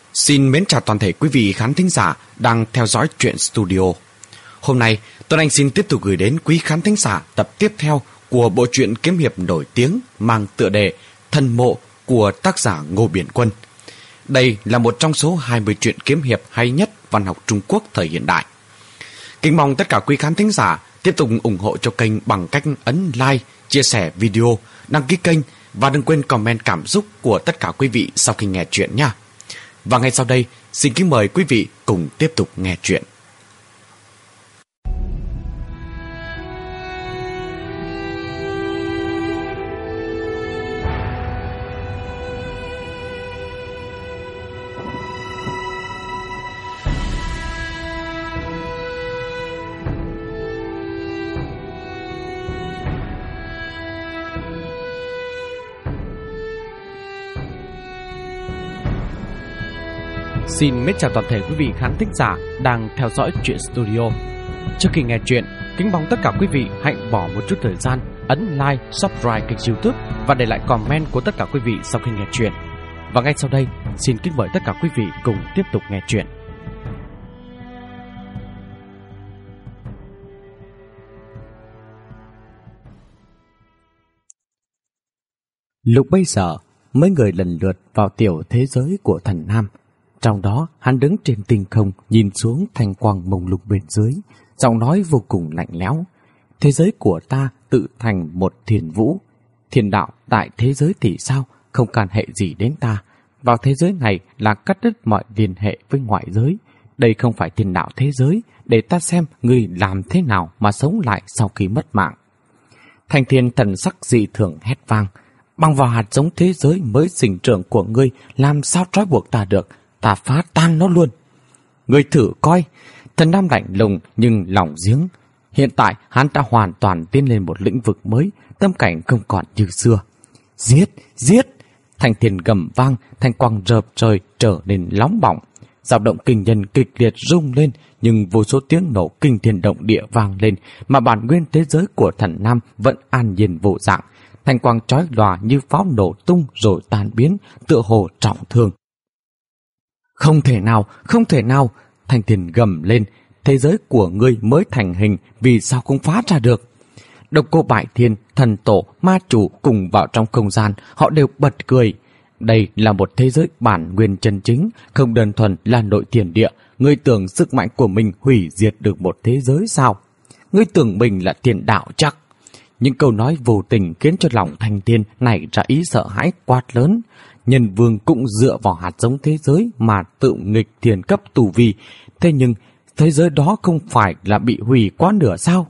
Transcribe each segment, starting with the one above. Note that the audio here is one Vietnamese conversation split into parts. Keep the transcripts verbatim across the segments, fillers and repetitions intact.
Xin mến chào toàn thể quý vị khán thính giả đang theo dõi Truyện Studio. Hôm nay, Tuấn Anh xin tiếp tục gửi đến quý khán thính giả tập tiếp theo của bộ truyện kiếm hiệp nổi tiếng mang tựa đề Thần Mộ của tác giả Ngô Biển Quân. Đây là một trong số hai mươi truyện kiếm hiệp hay nhất văn học Trung Quốc thời hiện đại. Kính mong tất cả quý khán thính giả tiếp tục ủng hộ cho kênh bằng cách ấn like, chia sẻ video, đăng ký kênh và đừng quên comment cảm xúc của tất cả quý vị sau khi nghe truyện nha. Và ngay sau đây, xin kính mời quý vị cùng tiếp tục nghe truyện. Xin mến chào toàn thể quý vị khán thính giả đang theo dõi Truyện Studio. Trước khi nghe truyện, kính mong tất cả quý vị hãy bỏ một chút thời gian ấn like, subscribe kênh YouTube và để lại comment của tất cả quý vị sau khi nghe truyện. Và ngay sau đây, xin kính mời tất cả quý vị cùng tiếp tục nghe truyện. Lúc bấy giờ, mấy người lần lượt vào tiểu thế giới của thần Nam. Trong đó, hắn đứng trên tinh không, nhìn xuống thanh quang mông lung bên dưới, giọng nói vô cùng lạnh lẽo. Thế giới của ta tự thành một thiền vũ. Thiên đạo tại thế giới thì sao, không can hệ gì đến ta. Vào thế giới này là cắt đứt mọi liên hệ với ngoại giới. Đây không phải thiên đạo thế giới, để ta xem ngươi làm thế nào mà sống lại sau khi mất mạng. Thanh thiên thần sắc dị thường hét vang. Bằng vào hạt giống thế giới mới sinh trưởng của ngươi, làm sao trói buộc ta được? Ta phá tan nó luôn. Ngươi thử coi. Thần Nam lạnh lùng nhưng lòng giếng. Hiện tại hắn đã hoàn toàn tiến lên một lĩnh vực mới, tâm cảnh không còn như xưa. Giết, giết. Thanh thiên gầm vang, thanh quang rợp trời trở nên nóng bỏng. Dao động kinh nhân kịch liệt rung lên, nhưng vô số tiếng nổ kinh thiên động địa vang lên, mà bản nguyên thế giới của thần Nam vẫn an nhiên vô dạng. Thanh quang chói lòa như pháo nổ tung rồi tan biến, tựa hồ trọng thương. Không thể nào, không thể nào. Thanh thiên gầm lên. Thế giới của ngươi mới thành hình, vì sao không phá ra được? Độc Cô Bại Thiên, thần tổ, ma chủ cùng vào trong không gian, họ đều bật cười. Đây là một thế giới bản nguyên chân chính, không đơn thuần là nội thiên địa. Ngươi tưởng sức mạnh của mình hủy diệt được một thế giới sao? Ngươi tưởng mình là tiền đạo chắc? Những câu nói vô tình khiến cho lòng Thanh Thiên nảy ra ý sợ hãi quát lớn. Nhân vương cũng dựa vào hạt giống thế giới mà tự nghịch thiền cấp tu vi. Thế nhưng thế giới đó không phải là bị hủy quá nửa sao?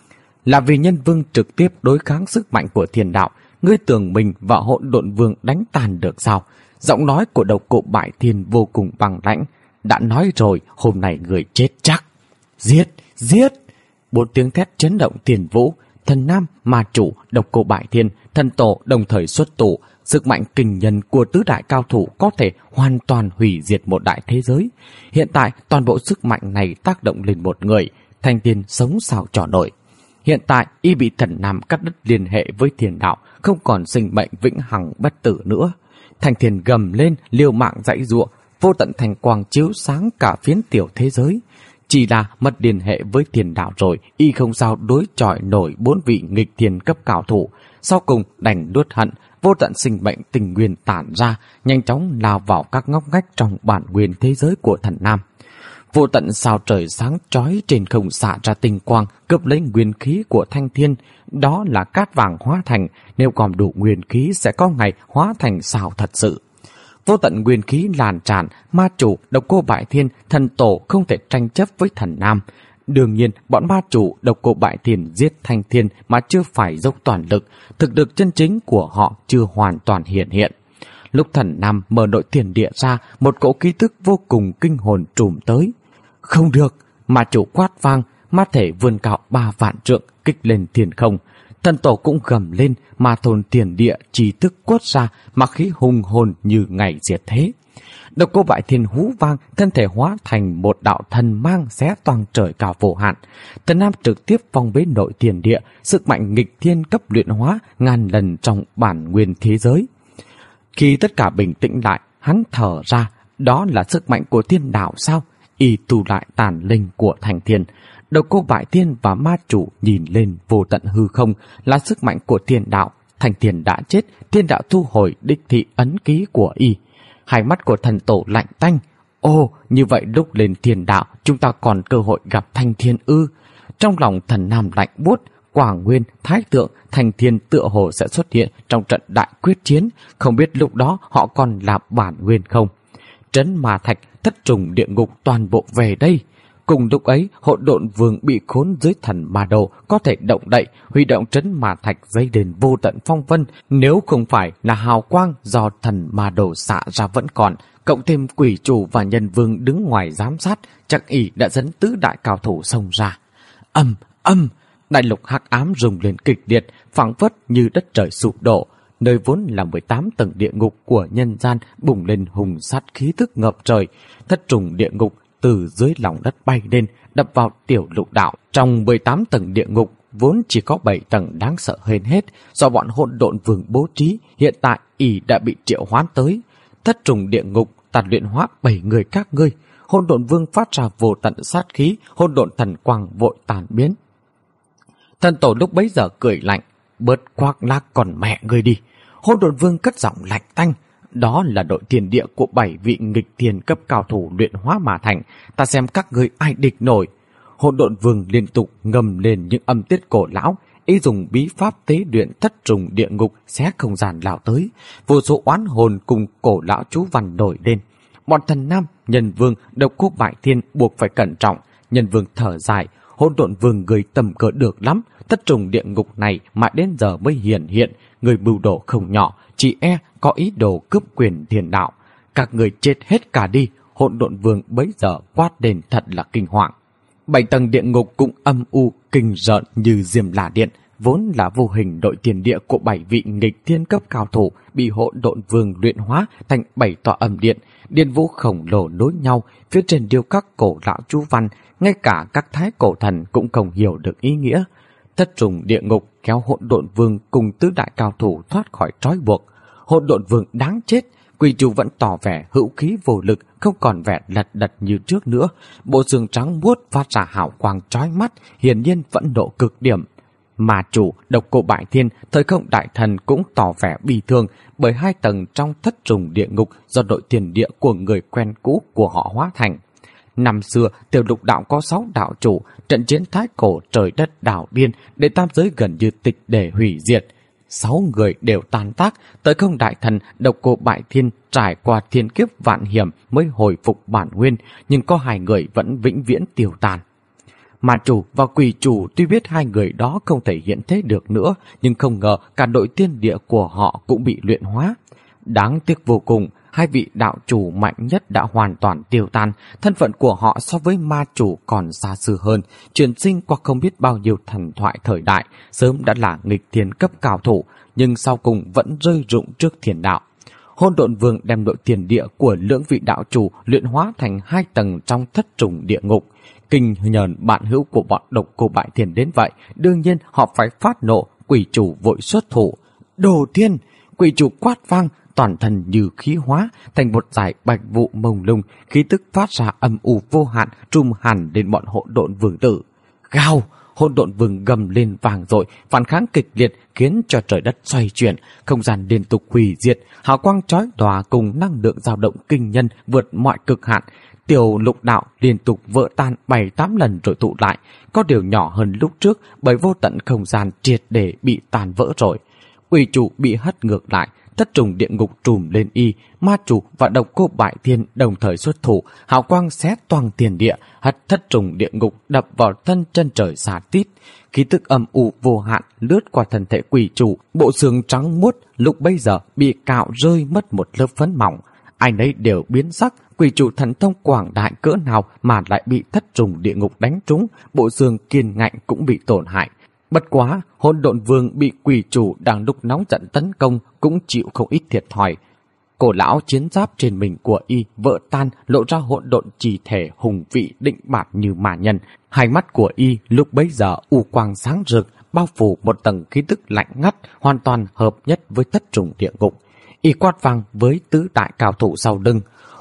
Là vì nhân vương trực tiếp đối kháng sức mạnh của thiên đạo. Ngươi tưởng mình và hỗn độn vương đánh tàn được sao? Giọng nói của Độc Cô Bại Thiên vô cùng bằng lãnh. Đã nói rồi, hôm nay người chết chắc. Giết, giết. Bốn tiếng thét chấn động tiền vũ. Thần Nam, ma chủ, Độc Cô Bại Thiên, thần tổ đồng thời xuất tụ. Sức mạnh kinh nhân của tứ đại cao thủ có thể hoàn toàn hủy diệt một đại thế giới. Hiện tại toàn bộ sức mạnh này tác động lên một người. Thanh thiên sống sao trò nổi. Hiện tại y bị thần Nam cắt đứt liên hệ với thiên đạo, không còn sinh mệnh vĩnh hằng bất tử nữa. Thanh thiên gầm lên, liều mạng dãy giụa, vô tận thành quang chiếu sáng cả phiến tiểu thế giới. Chỉ là mất liên hệ với thiên đạo rồi, y không sao đối chọi nổi bốn vị nghịch thiên cấp cao thủ. Sau cùng đành nuốt hận, vô tận sinh mệnh tình nguyên tản ra, nhanh chóng lao vào các ngóc ngách trong bản nguyên thế giới của thần Nam. Vô tận sao trời sáng chói trên không xạ ra tinh quang, cướp lấy nguyên khí của Thanh Thiên. Đó là cát vàng hóa thành, nếu còn đủ nguyên khí sẽ có ngày hóa thành sao thật sự. Vô tận nguyên khí lan tràn, ma chủ, Độc Cô Bại Thiên, thần tổ không thể tranh chấp với thần Nam. Đương nhiên, bọn ma chủ, Độc Cô Bại Thiên giết Thanh Thiên mà chưa phải dốc toàn lực, thực lực chân chính của họ chưa hoàn toàn hiện hiện. Lúc thần Nam mở nội thiên địa ra, một cỗ ký tức vô cùng kinh hồn trùm tới. Không được, ma chủ quát vang, ma thể vươn cao ba vạn trượng, kích lên thiên không. Thần tổ cũng gầm lên, ma thôn tiền địa trí thức quất ra, mà khí hùng hồn như ngày diệt thế. Độc Cô Bại Thiên hú vang, thân thể hóa thành một đạo thần mang xé toang trời cao vô hạn. Thần Nam trực tiếp phong bế nội thiên địa, sức mạnh nghịch thiên cấp luyện hóa ngàn lần trong bản nguyên thế giới. Khi tất cả bình tĩnh lại, hắn thở ra, Đó là sức mạnh của thiên đạo sao? Y tu lại tàn linh của thành thiên. Độc Cô Bại Thiên và ma chủ nhìn lên vô tận hư không, là sức mạnh của thiên đạo. Thành thiên đã chết, thiên đạo thu hồi đích thị ấn ký của y. Hai mắt của thần tổ lạnh tanh. Ô, như vậy lúc lên thiên đạo, chúng ta còn cơ hội gặp Thanh Thiên ư? Trong lòng thần nam lạnh buốt, Quảng Nguyên, Thái Tượng, Thanh Thiên tựa hồ sẽ xuất hiện trong trận đại quyết chiến, không biết lúc đó họ còn là bản nguyên không? Trấn Ma Thạch, thất trùng địa ngục toàn bộ về đây. Cùng lúc ấy, Hỗn Độn Vương bị khốn dưới thần ma đồ, có thể động đậy, huy động Trấn Ma Thạch dây đền vô tận phong vân. Nếu không phải là hào quang do thần ma đồ xạ ra vẫn còn, cộng thêm quỷ chủ và nhân vương đứng ngoài giám sát, chắc y đã dẫn tứ đại cao thủ xông ra. Âm, âm, đại lục hắc ám rung lên kịch liệt, phảng phất như đất trời sụp đổ. Nơi vốn là mười tám tầng địa ngục của nhân gian bùng lên hùng sát khí thức ngập trời. Thất trùng địa ngục từ dưới lòng đất bay lên, đập vào tiểu lục đạo. Trong mười tám tầng địa ngục vốn chỉ có bảy tầng đáng sợ hơn hết, do bọn Hỗn Độn Vương bố trí, hiện tại y đã bị triệu hoán tới. Thất trùng địa ngục tàn luyện hóa bảy người các ngươi. Hỗn Độn Vương phát ra vô tận sát khí, hỗn độn thần quang vội tàn biến. Thần tổ lúc bấy giờ cười lạnh, bớt khoác lác còn mẹ ngươi đi. Hỗn Độn Vương cất giọng lạnh tanh, đó là đội tiền địa của bảy vị nghịch thiên cấp cao thủ luyện hóa mà thành, ta xem các ngươi ai địch nổi. Hỗn Độn Vương liên tục ngầm lên những âm tiết cổ lão, y dùng bí pháp tế luyện thất trùng địa ngục xé không gian lao tới, vô số oán hồn cùng cổ lão chú văn nổi lên. Bọn thần nam, Nhân Vương, Độc Cô Bại Thiên buộc phải cẩn trọng. Nhân Vương thở dài, Hỗn Độn Vương người tầm cỡ được lắm, thất trùng địa ngục này mà đến giờ mới hiện hiện, người mưu đồ không nhỏ, chỉ e có ý đồ cướp quyền thiên đạo. Các người chết hết cả đi. Hỗn Độn Vương bấy giờ quát lên thật là kinh hoàng. Bảy tầng địa ngục cũng âm u kinh rợn như diêm la điện, vốn là vô hình đội tiền địa của bảy vị nghịch thiên cấp cao thủ bị Hỗn Độn Vương luyện hóa thành bảy tòa âm điện. Điện vũ khổng lồ nối nhau, phía trên điêu các cổ lão chú văn, ngay cả các thái cổ thần cũng không hiểu được ý nghĩa. Thất trùng địa ngục kéo Hỗn Độn Vương cùng tứ đại cao thủ thoát khỏi trói buộc. Hỗn Độn Vương đáng chết. Quỷ chủ vẫn tỏ vẻ hữu khí vô lực, không còn vẻ lật đật như trước nữa. Bộ xương trắng muốt phát ra hào quang chói mắt, hiển nhiên vẫn nộ cực điểm. Mà chủ Độc Cô Bại Thiên, Thời Không Đại Thần cũng tỏ vẻ bi thương, bởi hai tầng trong thất trùng địa ngục do đội tiền địa của người quen cũ của họ hóa thành. Năm xưa, tiểu lục đạo có sáu đạo chủ, trận chiến thái cổ trời đất đảo biên, để tam giới gần như tịch để hủy diệt. Sáu người đều tàn tác, Thời Không Đại Thần, Độc Cô Bại Thiên trải qua thiên kiếp vạn hiểm mới hồi phục bản nguyên, nhưng có hai người vẫn vĩnh viễn tiêu tàn. Mà chủ và quỷ chủ tuy biết hai người đó không thể hiện thế được nữa, nhưng không ngờ cả đội tiên địa của họ cũng bị luyện hóa. Đáng tiếc vô cùng, hai vị đạo chủ mạnh nhất đã hoàn toàn tiêu tan, thân phận của họ so với ma chủ còn xa xưa hơn, chuyển sinh qua không biết bao nhiêu thần thoại thời đại, sớm đã là nghịch thiên cấp cao thủ, nhưng sau cùng vẫn rơi rụng trước thiên đạo. Hỗn Độn Vương đem đội tiền địa của lưỡng vị đạo chủ luyện hóa thành hai tầng trong thất trùng địa ngục. Kinh nhờn bạn hữu của bọn Độc Cô Bại Thiên đến vậy, đương nhiên họ phải phát nộ. Quỷ chủ vội xuất thủ. Đồ thiên! Quỷ chủ quát vang, toàn thân như khí hóa thành một dải bạch vụ mông lung, khí tức phát ra âm u vô hạn, trùm hẳn đến bọn Hỗn Độn Vương tử. Gào! Hỗn Độn Vương gầm lên vang dội, phản kháng kịch liệt khiến cho trời đất xoay chuyển, không gian liên tục hủy diệt, hào quang chói lòa cùng năng lượng dao động kinh nhân vượt mọi cực hạn. Tiểu lục đạo liên tục vỡ tan bảy tám lần rồi tụ lại, có điều nhỏ hơn lúc trước bởi vô tận không gian triệt để bị tàn vỡ rồi. Quỷ chủ bị hất ngược lại, thất trùng địa ngục trùm lên y, ma chủ và Độc Cô Bại Thiên đồng thời xuất thủ, hào quang xé toang tiền địa, hất thất trùng địa ngục đập vào thân chân trời xà tít. Khí tức âm u vô hạn lướt qua thân thể quỷ chủ, bộ xương trắng muốt lúc bây giờ bị cạo rơi mất một lớp phấn mỏng. Ai nấy đều biến sắc, quỷ chủ thần thông quảng đại cỡ nào mà lại bị thất trùng địa ngục đánh trúng, bộ xương kiên ngạnh cũng bị tổn hại. Bất quá, Hỗn Độn Vương bị quỷ chủ đang lúc nóng giận tấn công cũng chịu không ít thiệt thòi. Cổ lão chiến giáp trên mình của y vỡ tan, lộ ra hỗn độn chỉ thể hùng vị định bạt như ma nhân. Hai mắt của y lúc bấy giờ u quang sáng rực, bao phủ một tầng khí tức lạnh ngắt, hoàn toàn hợp nhất với thất trùng địa ngục. Y quát vang với tứ đại cao thủ sau lưng.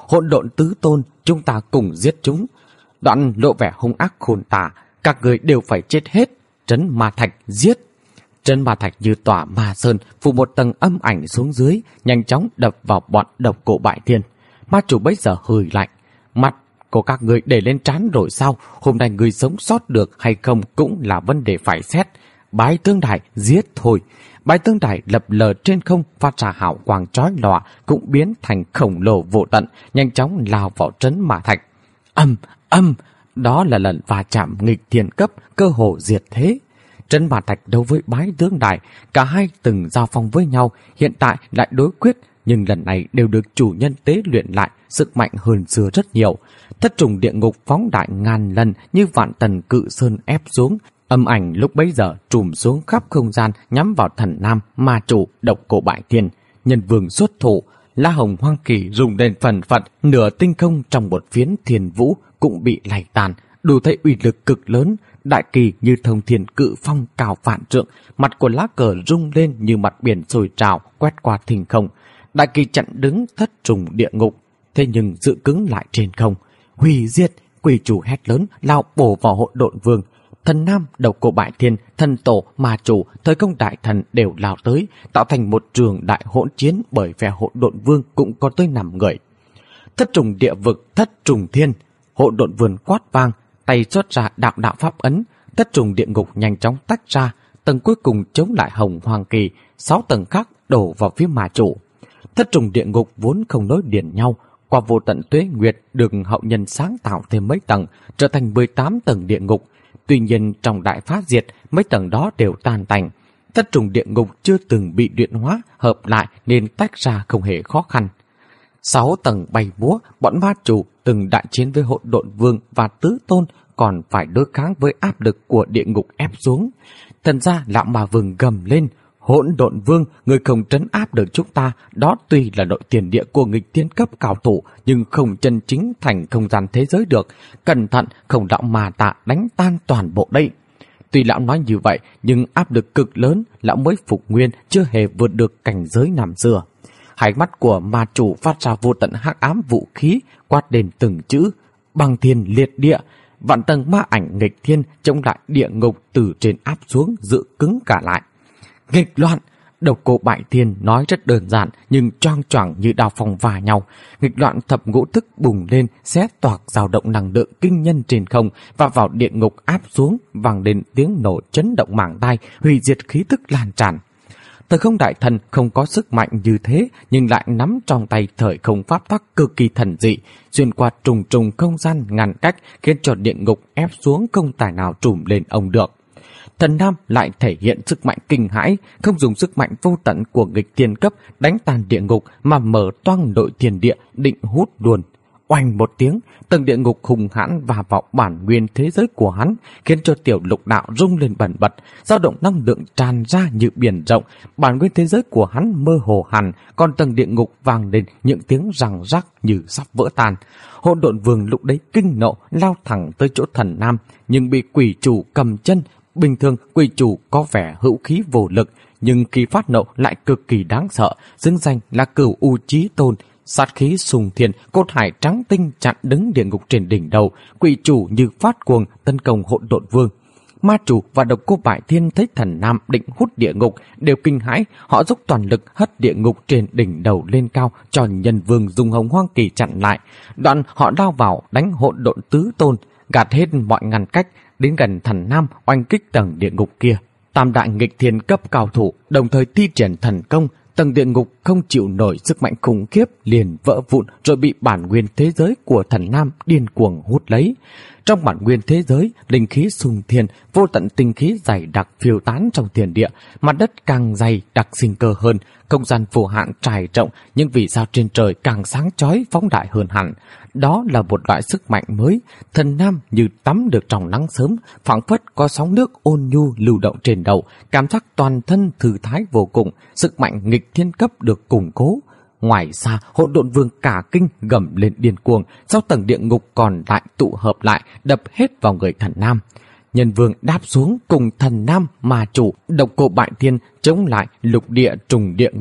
hỗn độn tứ tôn, chúng ta cùng giết chúng. Đoạn lộ vẻ hung ác khôn tả, các người đều phải chết hết. Trấn Ma Thạch giết. Trấn Ma Thạch như tỏa ma sơn, phủ một tầng âm ảnh xuống dưới, nhanh chóng đập vào bọn Độc Cô Bại Thiên. Ma chủ bấy giờ hơi lạnh, mặt của các người để lên trán rồi sao? Hôm nay người sống sót được hay không cũng là vấn đề phải xét. Bái Tương Đài giết thôi. Bái Tương Đài lập lờ trên không, phát ra hào quang chói lòa, cũng biến thành khổng lồ vô tận, nhanh chóng lao vào Trấn Ma Thạch. Âm, âm, đó là lần va chạm nghịch thiên cấp, cơ hồ diệt thế. Trấn Ma Thạch đấu với Bái Tương Đài, cả hai từng giao phong với nhau, hiện tại lại đối quyết, nhưng lần này đều được chủ nhân tế luyện lại, sức mạnh hơn xưa rất nhiều. Thất trùng địa ngục phóng đại ngàn lần như vạn tần cự sơn ép xuống. Âm ảnh lúc bấy giờ trùm xuống khắp không gian, nhắm vào Thần Nam, ma chủ, Độc Cô Bại Thiên. Nhân vương xuất thủ, La Hồng Hoang Kỳ dùng lên phần phật, nửa tinh không trong một phiến thiên vũ cũng bị lay tàn, đủ thấy uy lực cực lớn. Đại kỳ như thông thiên cự phong cao vạn trượng, mặt của lá cờ rung lên như mặt biển sôi trào quét qua thinh không. Đại kỳ chặn đứng thất trùng địa ngục, thế nhưng giữ cứng lại trên không. Hủy diệt! Quỷ chủ hét lớn, lao bổ vào hỗn độn vương. Thần Nam, Độc Cô Bại Thiên, Thần Tổ, Ma Chủ, Thời Công Đại Thần đều lao tới, tạo thành một trường đại hỗn chiến, bởi phe hỗn độn vương cũng có tới năm người. Thất trùng địa vực, thất trùng thiên, hỗn độn vương quát vang, tay xuất ra đạo đạo pháp ấn, thất trùng địa ngục nhanh chóng tách ra, tầng cuối cùng chống lại Hồng Hoang Kỳ, sáu tầng khác đổ vào phía Ma Chủ. Thất trùng địa ngục vốn không nối liền nhau, qua vô tận tuế nguyệt được hậu nhân sáng tạo thêm mấy tầng, trở thành mười tám tầng địa ngục. Tuy nhiên trong đại phá diệt, mấy tầng đó đều tan tành. Thất trùng địa ngục chưa từng bị luyện hóa, hợp lại nên tách ra không hề khó khăn. Sáu tầng bay múa, bọn ma chủ từng đại chiến với hỗn độn vương và tứ tôn, còn phải đối kháng với áp lực của địa ngục ép xuống. Thần ra lão ma vương gầm lên, hỗn độn vương, người không trấn áp được chúng ta, đó tuy là đội tiền địa của nghịch thiên cấp cao thủ, nhưng không chân chính thành không gian thế giới được. Cẩn thận, không lão mà tạ đánh tan toàn bộ đây. Tuy lão nói như vậy, nhưng áp lực cực lớn, lão mới phục nguyên, chưa hề vượt được cảnh giới năm xưa. Hai mắt của ma chủ phát ra vô tận hắc ám vũ khí, quát đến từng chữ, băng thiên liệt địa. Vạn tầng ma ảnh nghịch thiên chống lại địa ngục từ trên áp xuống, giữ cứng cả lại. Nghịch loạn! Độc Cô Bại Thiên nói rất đơn giản, nhưng choang choảng như đao phong va nhau. Nghịch loạn thập ngũ thức bùng lên, xé toạc dao động năng lượng kinh nhân trên không, và vào địa ngục áp xuống, vang lên tiếng nổ chấn động màng tai, hủy diệt khí tức lan tràn. Thời Không Đại Thần không có sức mạnh như thế, nhưng lại nắm trong tay thời không pháp tắc cực kỳ thần dị, xuyên qua trùng trùng không gian ngăn cách, khiến cho địa ngục ép xuống không tài nào trùm lên ông được. Thần Nam lại thể hiện sức mạnh kinh hãi, không dùng sức mạnh vô tận của nghịch thiên cấp đánh tan địa ngục, mà mở toang nội thiên địa định hút luôn. Oanh một tiếng, tầng địa ngục hùng hãn và vào bản nguyên thế giới của hắn, khiến cho tiểu lục đạo rung lên bần bật, dao động năng lượng tràn ra như biển rộng. Bản nguyên thế giới của hắn mơ hồ hẳn, còn tầng địa ngục vang lên những tiếng răng rắc như sắp vỡ tan. Hỗn độn vương lúc đấy kinh nộ lao thẳng tới chỗ Thần Nam, nhưng bị quỷ chủ cầm chân. Bình thường quỷ chủ có vẻ hữu khí vô lực, nhưng khi phát nộ lại cực kỳ đáng sợ, xứng danh là Cửu U Chí Tôn. Sát khí sùng thiên, cốt hải trắng tinh chặn đứng địa ngục trên đỉnh đầu, quỷ chủ như phát cuồng tấn công hỗn độn vương. Ma chủ và Độc Cô Bại Thiên thấy Thần Nam định hút địa ngục đều kinh hãi, họ dốc toàn lực hất địa ngục trên đỉnh đầu lên cao, cho nhân vương dùng Hồng Hoang Kỳ chặn lại. Đoạn họ lao vào đánh hỗn độn tứ tôn, gạt hết mọi ngăn cách, đến gần Thần Nam oanh kích tầng địa ngục kia. Tam đại nghịch thiên cấp cao thủ đồng thời thi triển thần công, tầng địa ngục không chịu nổi sức mạnh khủng khiếp liền vỡ vụn, rồi bị bản nguyên thế giới của Thần Nam điên cuồng hút lấy. Trong bản nguyên thế giới, linh khí sùng thiên, vô tận tinh khí dày đặc phiêu tán trong thiên địa, mặt đất càng dày đặc sinh cơ hơn, không gian vô hạn trải rộng, nhưng vì sao trên trời càng sáng chói phóng đại hơn hẳn. Đó là một loại sức mạnh mới. Thần Nam như tắm được trong nắng sớm, phảng phất có sóng nước ôn nhu lưu động trên đầu, cảm giác toàn thân thư thái vô cùng, sức mạnh nghịch thiên cấp được củng cố. Ngoài xa, hỗn độn vương cả kinh gầm lên điên cuồng, sau tầng địa ngục còn lại tụ hợp lại, đập hết vào người Thần Nam. Nhân vương đáp xuống cùng Thần Nam, Ma chủ, Độc Cô Bại Thiên chống lại lục địa trùng địa ngục,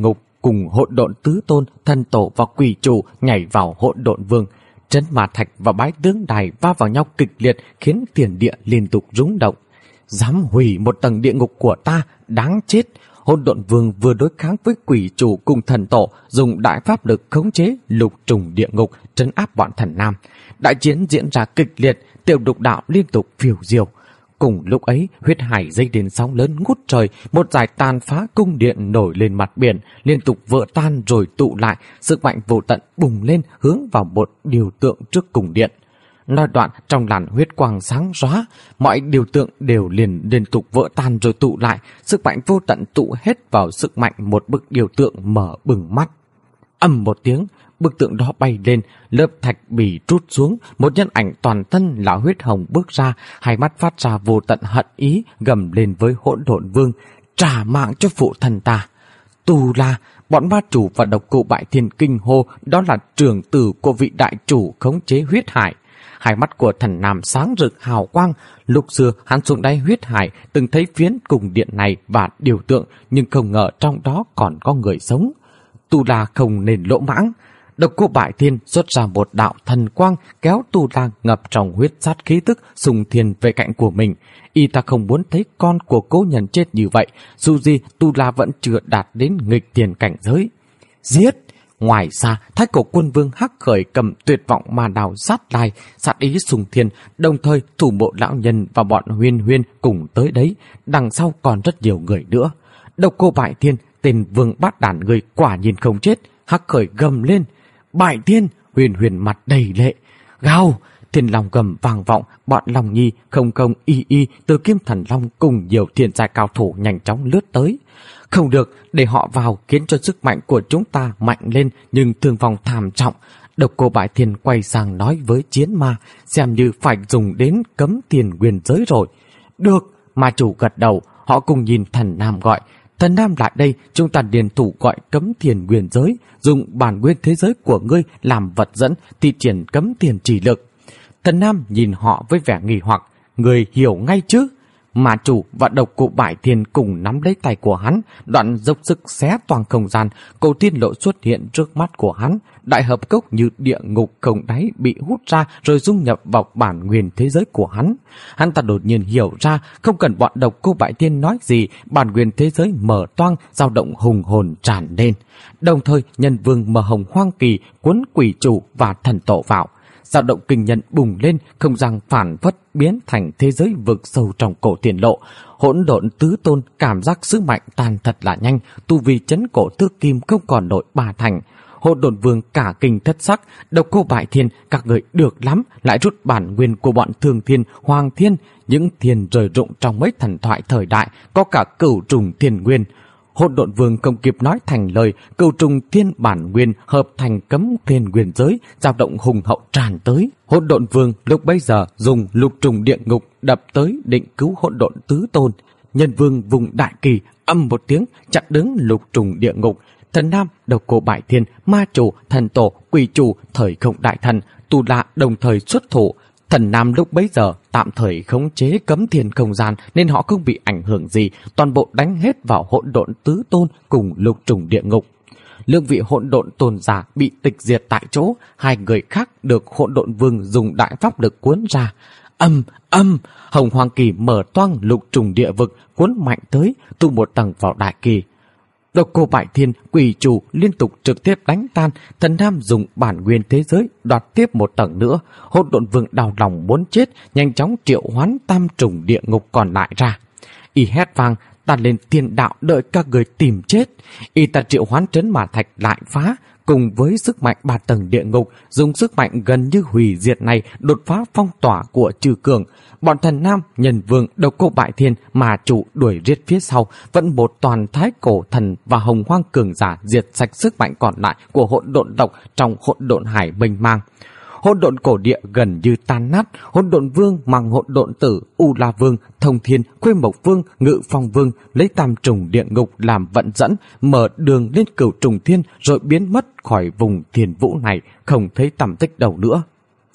cùng hỗn độn tứ tôn, thần tổ và quỷ chủ nhảy vào hỗn độn vương. Trấn Ma Thạch và bái tướng đài va vào nhau kịch liệt, khiến tiền địa liên tục rung động. Dám hủy một tầng địa ngục của ta, đáng chết! Hỗn độn vương vừa đối kháng với quỷ chủ cùng thần tổ, dùng đại pháp lực khống chế lục trùng địa ngục, trấn áp bọn thần nam. Đại chiến diễn ra kịch liệt, tiểu đục đạo liên tục phiêu diêu. Cùng lúc ấy, huyết hải dây đến sóng lớn ngút trời, một dải tàn phá cung điện nổi lên mặt biển, liên tục vỡ tan rồi tụ lại, sức mạnh vô tận bùng lên hướng vào một điều tượng trước cung điện. Nói đoạn, trong làn huyết quang sáng róa, mọi điều tượng đều liền liên tục vỡ tan rồi tụ lại, sức mạnh vô tận tụ hết vào sức mạnh một bức điều tượng mở bừng mắt. Ầm một tiếng, bức tượng đó bay lên, lớp thạch bì trút xuống, một nhân ảnh toàn thân là huyết hồng bước ra, hai mắt phát ra vô tận hận ý, gầm lên với hỗn độn vương: trả mạng cho phụ thần ta! Tù La, bọn ma chủ và độc cô Bại Thiên kinh hô, đó là trưởng tử của vị đại chủ khống chế huyết hải. Hai mắt của thần nam sáng rực hào quang. Lúc xưa hắn xuống đáy huyết hải từng thấy phiến cung điện này và điều tượng, nhưng không ngờ trong đó còn có người sống. Tu La không nên lỗ mãng. Độc cô Bại Thiên xuất ra một đạo thần quang, kéo Tu La ngập trong huyết sát khí tức xung thiên về cạnh của mình. Y ta không muốn thấy con của cố nhân chết như vậy, dù gì Tu La vẫn chưa đạt đến nghịch tiền cảnh giới. Giết! Ngoài xa, Thái Cổ Quân Vương Hắc Khởi cầm tuyệt vọng ma đào sát lai, sát ý xung thiên, đồng thời thủ bộ lão nhân và bọn Huyên Huyên cùng tới đấy, đằng sau còn rất nhiều người nữa. Độc cô Bại Thiên, tên vương bát đản người quả nhiên không chết. Hắc Khởi gầm lên: Bại Thiên! Huyền Huyền mặt đầy lệ. Gào! Thiên long gầm vang vọng, bọn Long Nhi, Không Không, Y Y, Từ Kim Thần Long cùng nhiều thiên giai cao thủ nhanh chóng lướt tới. Không được, để họ vào khiến cho sức mạnh của chúng ta mạnh lên, nhưng thương vong thảm trọng. Độc cô Bại Thiên quay sang nói với Chiến Ma, xem như phải dùng đến cấm tiền nguyên giới rồi. Được, ma chủ gật đầu. Họ cùng nhìn thần nam gọi: Thần nam lại đây, chúng ta điền thủ gọi cấm tiền nguyên giới, dùng bản nguyên thế giới của ngươi làm vật dẫn, thi triển cấm tiền chỉ lực. Thần nam nhìn họ với vẻ nghi hoặc: người hiểu ngay chứ? Ma chủ và độc cô Bại Thiên cùng nắm lấy tay của hắn, đoạn dốc sức xé toàn không gian. Cổ tiên lộ xuất hiện trước mắt của hắn, đại hợp cốc như địa ngục không đáy bị hút ra rồi dung nhập vào bản nguyên thế giới của hắn. Hắn ta đột nhiên hiểu ra, không cần bọn độc cô Bại Thiên nói gì, bản nguyên thế giới mở toang, dao động hùng hồn tràn lên. Đồng thời, nhân vương mở hồng hoang kỳ cuốn quỷ chủ và thần tổ vào. Dao động kinh nhân bùng lên, không gian phản phất biến thành thế giới vực sâu trong cổ tiền lộ. Hỗn độn tứ tôn cảm giác sức mạnh tan thật là nhanh, tu vi chấn cổ tước kim không còn nổi ba thành. Hỗn độn vương cả kinh thất sắc: Độc cô Bại Thiên, các người được lắm, lại rút bản nguyên của bọn Thương Thiên, Hoàng Thiên, những thiên rời rụng trong mấy thần thoại thời đại, có cả cửu trùng thiên nguyên. Hỗn độn vương không kịp nói thành lời, cửu trùng thiên bản nguyên hợp thành cấm thiên nguyên giới, dao động hùng hậu tràn tới. Hỗn độn vương lúc bấy giờ dùng lục trùng địa ngục đập tới định cứu hỗn độn tứ tôn. Nhân vương vùng đại kỳ, âm một tiếng chặn đứng lục trùng địa ngục. Thần nam, độc cô Bại Thiên, ma chủ, thần tổ, quỷ chủ, thời không đại thần, Tu La đồng thời xuất thủ. Thần nam lúc bấy giờ tạm thời khống chế cấm thiên không gian nên họ không bị ảnh hưởng gì, toàn bộ đánh hết vào hỗn độn tứ tôn cùng lục trùng địa ngục. Lương vị hỗn độn tôn giả bị tịch diệt tại chỗ, hai người khác được hỗn độn vương dùng đại pháp lực cuốn ra. Âm âm, hồng hoang kỳ mở toang lục trùng địa vực, cuốn mạnh tới, tu một tầng vào đại kỳ. Độc cô Bại Thiên, quỷ chủ liên tục trực tiếp đánh tan. Thần nam dùng bản nguyên thế giới đoạt tiếp một tầng nữa. Hỗn độn vương đau lòng muốn chết, nhanh chóng triệu hoán tam trùng địa ngục còn lại ra. Y hét vang: ta lên thiên đạo đợi các người tìm chết. Y ta triệu hoán Trấn Ma Thạch lại phá, cùng với sức mạnh ba tầng địa ngục, dùng sức mạnh gần như hủy diệt này đột phá phong tỏa của trừ cường. Bọn thần nam, nhân vương, độc cô Bại Thiên, mà chủ đuổi riết phía sau, vẫn một toàn thái cổ thần và hồng hoang cường giả diệt sạch sức mạnh còn lại của hỗn độn tộc trong hỗn độn hải mênh mang. Hỗn độn cổ địa gần như tan nát. Hỗn độn vương mang hỗn độn tử, U La Vương, Thông Thiên, Khuê Mộc Vương, Ngự Phong Vương lấy tam trùng địa ngục làm vận dẫn, mở đường lên cửu trùng thiên rồi biến mất khỏi vùng thiên vũ này, không thấy tăm tích đâu nữa.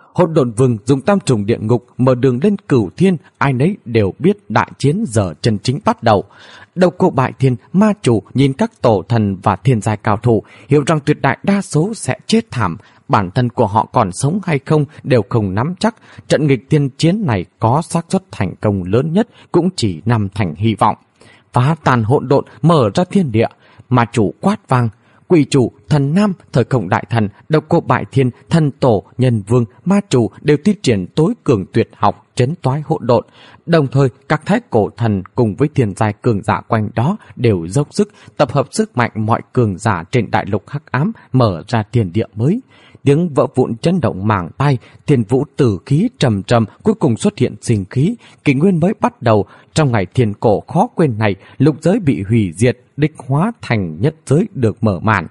Hỗn Độn Vương dùng tam trùng địa ngục mở đường lên Cửu Thiên, ai nấy đều biết đại chiến giờ chân chính bắt đầu. Độc Cô Bại Thiên, ma chủ nhìn các tổ thần và thiên giai cao thủ, hiểu rằng tuyệt đại đa số sẽ chết thảm, bản thân của họ còn sống hay không đều không nắm chắc. Trận nghịch thiên chiến này có xác suất thành công lớn nhất cũng chỉ nằm thành hy vọng. Phá tan hỗn độn, mở ra thiên địa, ma chủ quát vang. Quỷ chủ, Thần Nam, Thời Không Đại Thần, Độc Cô Bại Thiên, Thần Tổ, Nhân Vương, ma chủ đều thi triển tối cường tuyệt học trấn toái hỗn độn. Đồng thời, các thái cổ thần cùng với thiên giai cường giả quanh đó đều dốc sức tập hợp sức mạnh mọi cường giả trên đại lục hắc ám, mở ra thiên địa mới. Tiếng vỡ vụn chấn động màng tai, thiên vũ tử khí trầm trầm cuối cùng xuất hiện sinh khí, kỷ nguyên mới bắt đầu. Trong ngày thiên cổ khó quên này, lục giới bị hủy diệt, đích hóa thành nhất giới được mở màn.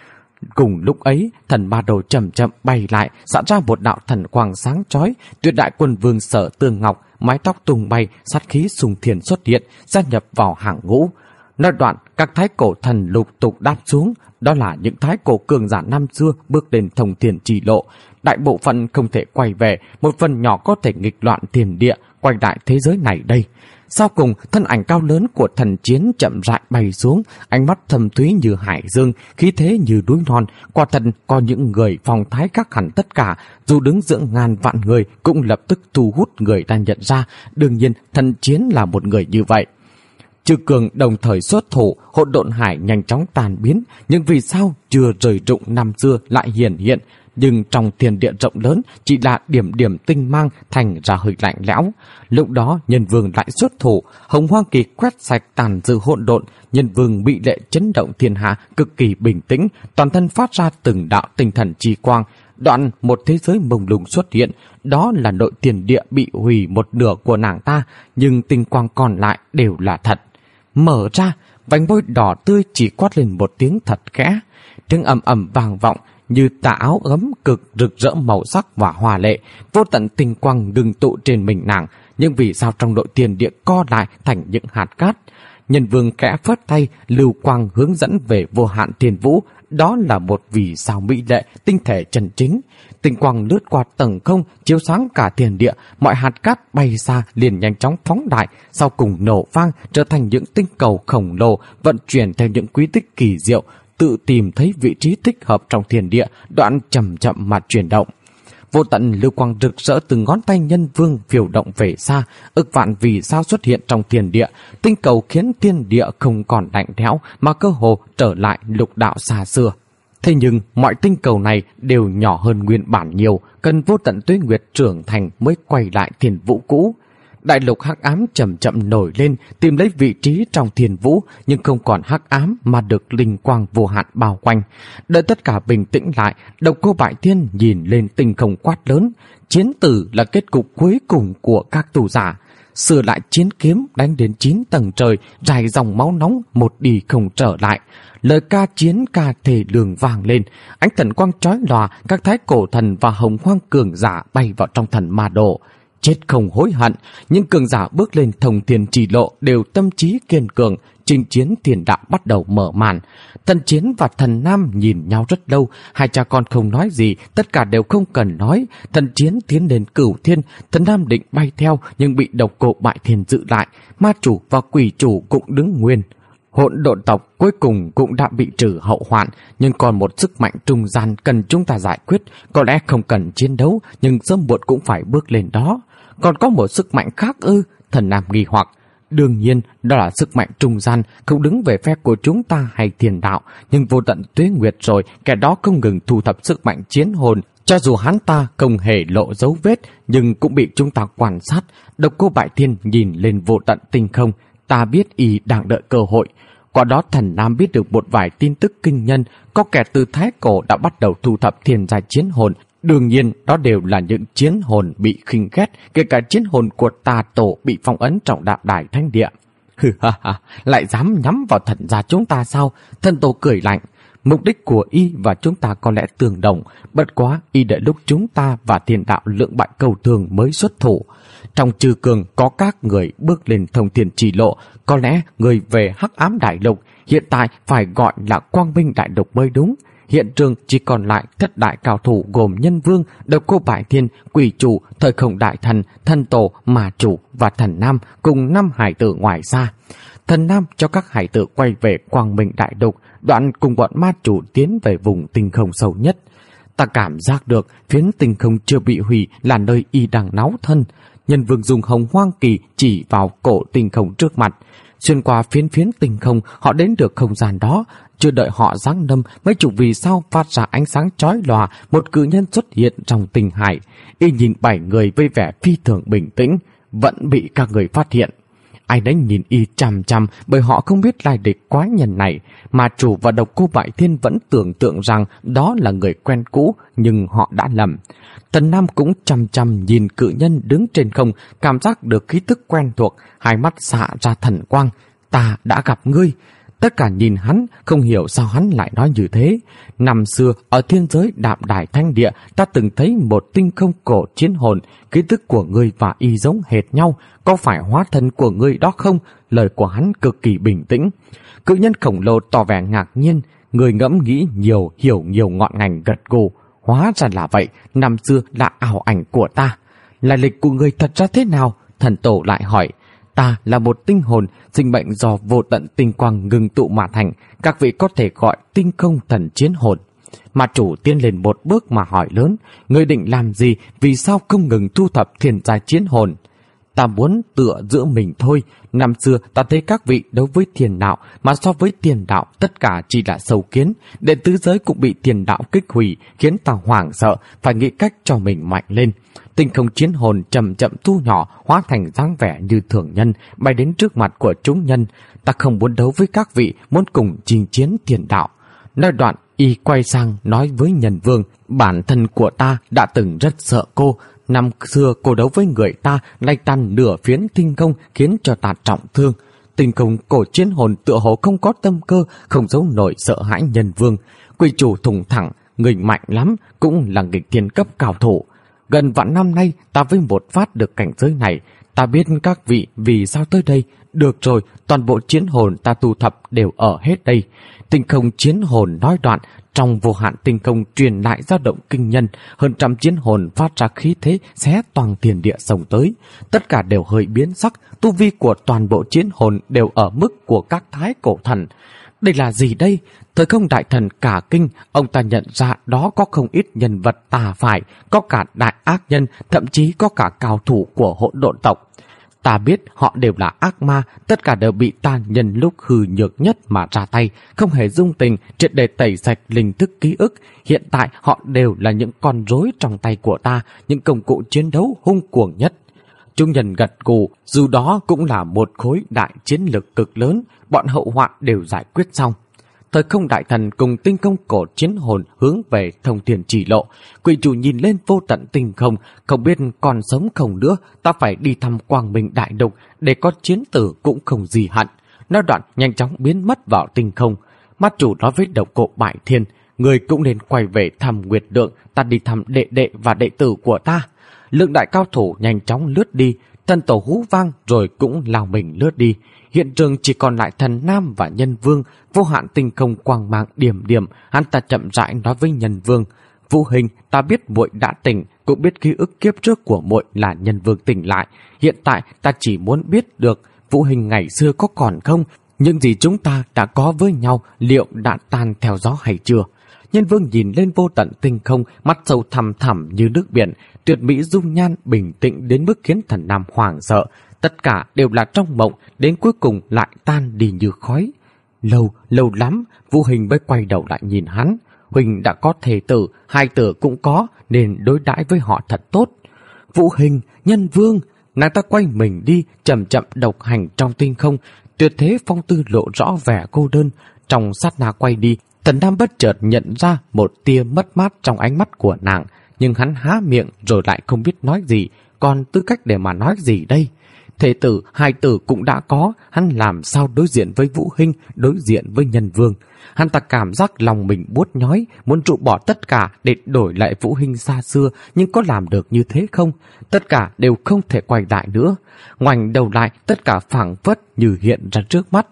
Cùng lúc ấy, thần ma đầu chậm chậm bay lại, xả ra một đạo thần quang sáng chói. Tuyệt đại quân vương Sở Tương Ngọc, mái tóc tung bay, sát khí sùng thiền xuất hiện, gia nhập vào hàng ngũ. Nói đoạn, các thái cổ thần lục tục đáp xuống, đó là những thái cổ cường giả năm xưa bước lên thông thiên trì lộ. Đại bộ phận không thể quay về, một phần nhỏ có thể nghịch loạn thiên địa, quay đại thế giới này đây. Sau cùng, thân ảnh cao lớn của thần chiến chậm rãi bay xuống, ánh mắt thâm thúy như hải dương, khí thế như núi non. Quả thật có những người phong thái khác hẳn tất cả, dù đứng giữa ngàn vạn người cũng lập tức thu hút người ta nhận ra. Đương nhiên, thần chiến là một người như vậy. Trư Cường đồng thời xuất thủ, hỗn độn hải nhanh chóng tàn biến, nhưng vì sao chưa rời rụng năm xưa lại hiển hiện? Nhưng trong thiên địa rộng lớn chỉ là điểm điểm tinh mang thành ra hơi lạnh lẽo. Lúc đó Nhân Vương lại xuất thủ, hồng hoang kỳ quét sạch tàn dư hỗn độn. Nhân Vương bị lệ chấn động thiên hạ, cực kỳ bình tĩnh, toàn thân phát ra từng đạo tinh thần chi quang. Đoạn một thế giới mông lung xuất hiện, đó là nội thiên địa bị hủy một nửa của nàng ta, nhưng tinh quang còn lại đều là thật. Mở ra, vành môi đỏ tươi chỉ quát lên một tiếng thật khẽ, tiếng ầm ầm vang vọng như tà áo ấm cực rực rỡ màu sắc và hòa lệ, vô tận tinh quang ngưng tụ trên mình nàng. Nhưng vì sao trong nội thiên địa co lại thành những hạt cát? Nhân Vương khẽ phất tay, lưu quang hướng dẫn về vô hạn thiên vũ. Đó là một vì sao mỹ lệ, tinh thể chân chính. Tinh quang lướt qua tầng không, chiếu sáng cả thiên địa. Mọi hạt cát bay xa liền nhanh chóng phóng đại, sau cùng nổ vang trở thành những tinh cầu khổng lồ, vận chuyển theo những quy tích kỳ diệu, tự tìm thấy vị trí thích hợp trong thiên địa, đoạn chậm chậm mà chuyển động. Vô tận lưu quang rực rỡ từ ngón tay Nhân Vương phiêu động về xa, ức vạn vì sao xuất hiện trong thiên địa. Tinh cầu khiến thiên địa không còn lạnh lẽo mà cơ hồ trở lại lục đạo xa xưa. Thế nhưng mọi tinh cầu này đều nhỏ hơn nguyên bản nhiều, cần vô tận tuế nguyệt trưởng thành mới quay lại thiên vũ cũ. Đại lục hắc ám chậm chậm nổi lên, tìm lấy vị trí trong thiên vũ, nhưng không còn hắc ám mà được linh quang vô hạn bao quanh. Đợi tất cả bình tĩnh lại, Độc Cô Bại Thiên nhìn lên tinh không quát lớn. Chiến tử là kết cục cuối cùng của các tù giả. Sửa lại chiến kiếm đánh đến chín tầng trời, dài dòng máu nóng một đi không trở lại. Lời ca chiến ca thể lường vang lên, ánh thần quang chói lòa, các thái cổ thần và hồng hoang cường giả bay vào trong thần ma đồ. Chết không hối hận, những cường giả bước lên thông thiên trì lộ đều tâm trí kiên cường. Chinh chiến tiền đạo bắt đầu mở màn. Thần Chiến và Thần Nam nhìn nhau rất lâu, hai cha con không nói gì, tất cả đều không cần nói. Thần Chiến tiến lên Cửu Thiên, Thần Nam định bay theo nhưng bị Độc Cô Bại Thiên giữ lại. Ma chủ và quỷ chủ cũng đứng nguyên. Hỗn độn tộc cuối cùng cũng đã bị trừ hậu hoạn, nhưng còn một sức mạnh trung gian cần chúng ta giải quyết. Có lẽ không cần chiến đấu, nhưng sớm muộn cũng phải bước lên đó. Còn có một sức mạnh khác ư? Thần Nam nghi hoặc. Đương nhiên, đó là sức mạnh trung gian, không đứng về phe của chúng ta hay thiên đạo. Nhưng vô tận tuế nguyệt rồi, kẻ đó không ngừng thu thập sức mạnh chiến hồn. Cho dù hắn ta không hề lộ dấu vết, nhưng cũng bị chúng ta quan sát. Độc Cô Bại Thiên nhìn lên vô tận tinh không, ta biết y đang đợi cơ hội. Qua đó Thần Nam biết được một vài tin tức kinh nhân, có kẻ từ thái cổ đã bắt đầu thu thập thiên giai chiến hồn. Đương nhiên, đó đều là những chiến hồn bị khinh ghét, kể cả chiến hồn của tà tổ bị phong ấn trong đạo đài thánh địa. Hừ ha ha, lại dám nhắm vào thần gia chúng ta sao? Thần tổ cười lạnh. Mục đích của y và chúng ta có lẽ tương đồng, bất quá y đợi lúc chúng ta và thiên đạo lượng bại cầu thường mới xuất thủ. Trong Trừ Cường có các người bước lên thông thiên trì lộ, có lẽ người về hắc ám đại lục hiện tại phải gọi là quang minh đại lục mới đúng. hiện trường chỉ còn lại thất đại cao thủ gồm Nhân Vương, Độc Cô Bại Thiên, Quỷ Chủ, Thời Không Đại Thần, Thần Tổ, Ma Chủ và Thần Nam cùng năm hải tử ngoài ra. Thần Nam cho các hải tử quay về Quang Minh Đại Lục, đoạn cùng bọn Ma Chủ tiến về vùng tinh không sâu nhất. Ta cảm giác được phiến tinh không chưa bị hủy là nơi y đang náu thân. Nhân Vương dùng hồng hoang kỳ chỉ vào cổ tinh không trước mặt. Xuyên qua phiến phiến tinh không, họ đến được không gian đó. Chưa đợi họ giáng lâm, mấy chục vì sao phát ra ánh sáng chói lòa, một cự nhân xuất hiện trong tinh hải. Y nhìn bảy người với vẻ phi thường bình tĩnh, vẫn bị các người phát hiện. Ai đấy nhìn y chằm chằm bởi họ không biết lai lịch quái nhân này, mà Chủ và Độc Cô Bại Thiên vẫn tưởng tượng rằng đó là người quen cũ, nhưng họ đã lầm. Tần Nam cũng chằm chằm nhìn cự nhân đứng trên không, cảm giác được khí tức quen thuộc, hai mắt xạ ra thần quang. Ta đã gặp ngươi. Tất cả nhìn hắn, không hiểu sao hắn lại nói như thế. Năm xưa, ở thiên giới Đạm Đài Thanh Địa, ta từng thấy một tinh không cổ chiến hồn, khí tức của ngươi và y giống hệt nhau, có phải hóa thân của ngươi đó không? Lời của hắn cực kỳ bình tĩnh. Cự nhân khổng lồ tỏ vẻ ngạc nhiên, người ngẫm nghĩ nhiều, hiểu nhiều ngọn ngành gật gù. Hóa ra là vậy, năm xưa là ảo ảnh của ta. Lai lịch của ngươi thật ra thế nào? Thần Tổ lại hỏi. Ta là một tinh hồn, sinh mệnh do vô tận tinh quang ngừng tụ mà thành, các vị có thể gọi tinh không thần chiến hồn. Mà Chủ tiến lên một bước mà hỏi lớn, ngươi định làm gì, vì sao không ngừng thu thập thiên giai chiến hồn? Ta muốn tựa giữa mình thôi. Năm xưa ta thấy các vị đấu với thiên đạo, mà so với thiên đạo tất cả chỉ là sâu kiến. Đệ tứ giới cũng bị thiên đạo kích hủy, khiến ta hoảng sợ, phải nghĩ cách cho mình mạnh lên. Tinh không chiến hồn chậm chậm thu nhỏ, hóa thành dáng vẻ như thường nhân, bay đến trước mặt của chúng nhân. Ta không muốn đấu với các vị, muốn cùng chinh chiến thiên đạo. Nói đoạn, y quay sang nói với Nhân Vương, bản thân của ta đã từng rất sợ cô. Năm xưa cô đấu với người ta, nay tan nửa phiến tinh không, khiến cho ta trọng thương. Tinh không cổ chiến hồn tựa hồ không có tâm cơ, không giấu nổi sợ hãi Nhân Vương. Quỷ Chủ thùng thẳng, người mạnh lắm, cũng là nghịch thiên cấp cao thủ. Gần vạn năm nay ta với một phát được cảnh giới này. Ta biết các vị vì sao tới đây. Được rồi, toàn bộ chiến hồn ta tu thập đều ở hết đây. Tinh không chiến hồn nói đoạn, trong vô hạn tinh không truyền lại dao động kinh nhân, hơn trăm chiến hồn phát ra khí thế xé toàn thiên địa sông tới. Tất cả đều hơi biến sắc, tu vi của toàn bộ chiến hồn đều ở mức của các thái cổ thần. Đây là gì đây? Thời Không Đại Thần cả kinh, ông ta nhận ra đó có không ít nhân vật tà phải, có cả đại ác nhân, thậm chí có cả cao thủ của hỗn độn tộc. Ta biết họ đều là ác ma, tất cả đều bị ta nhân lúc hư nhược nhất mà ra tay, không hề dung tình, triệt để tẩy sạch linh thức ký ức. Hiện tại họ đều là những con rối trong tay của ta, những công cụ chiến đấu hung cuồng nhất. Chúng nhân gật gù, dù đó cũng là một khối đại chiến lực cực lớn, bọn hậu hoạn đều giải quyết xong. Thời Không Đại Thần cùng tinh không cổ chiến hồn hướng về thông thiên chỉ lộ. Quỷ Chủ nhìn lên vô tận tinh không, không biết còn sống không nữa, ta phải đi thăm Quang Minh Đại Lục, để có chiến tử cũng không gì hận. Nói đoạn nhanh chóng biến mất vào tinh không. Mắt Chủ nói với Độc Cô Bại Thiên, người cũng nên quay về thăm Nguyệt Lượng, ta đi thăm đệ đệ và đệ tử của ta. Lượng đại cao thủ nhanh chóng lướt đi, Thần Tổ hú vang rồi cũng lao mình lướt đi. Hiện trường chỉ còn lại Thần Nam và Nhân Vương. Vô hạn tinh không quang mang điểm điểm, hắn ta chậm rãi nói với Nhân Vương, Vũ Hình, ta biết muội đã tỉnh, cũng biết ký ức kiếp trước của muội là Nhân Vương tỉnh lại. Hiện tại ta chỉ muốn biết được Vũ Hình ngày xưa có còn không, những gì chúng ta đã có với nhau liệu đã tan theo gió hay chưa. Nhân Vương nhìn lên vô tận tinh không, mắt sâu thẳm thẳm như nước biển, tuyệt mỹ dung nhan bình tĩnh đến mức khiến Thần Nam hoảng sợ. Tất cả đều là trong mộng, đến cuối cùng lại tan đi như khói. Lâu, lâu lắm, Vũ Hình mới quay đầu lại nhìn hắn. Huỳnh đã có thể tử, hai tử cũng có, nên đối đãi với họ thật tốt. Vũ Hình, Nhân Vương, nàng ta quay mình đi, chậm chậm độc hành trong tinh không, tuyệt thế phong tư lộ rõ vẻ cô đơn. Trong sát na quay đi, Thần Nam bất chợt nhận ra một tia mất mát trong ánh mắt của nàng, nhưng hắn há miệng rồi lại không biết nói gì, còn tư cách để mà nói gì đây? Thể tử, hai tử cũng đã có, hắn làm sao đối diện với Vũ Hình, đối diện với Nhân Vương. Hắn ta cảm giác lòng mình buốt nhói, muốn trụ bỏ tất cả để đổi lại Vũ Hình xa xưa, nhưng có làm được như thế không? Tất cả đều không thể quay lại nữa. Ngoảnh đầu lại, tất cả phảng phất như hiện ra trước mắt.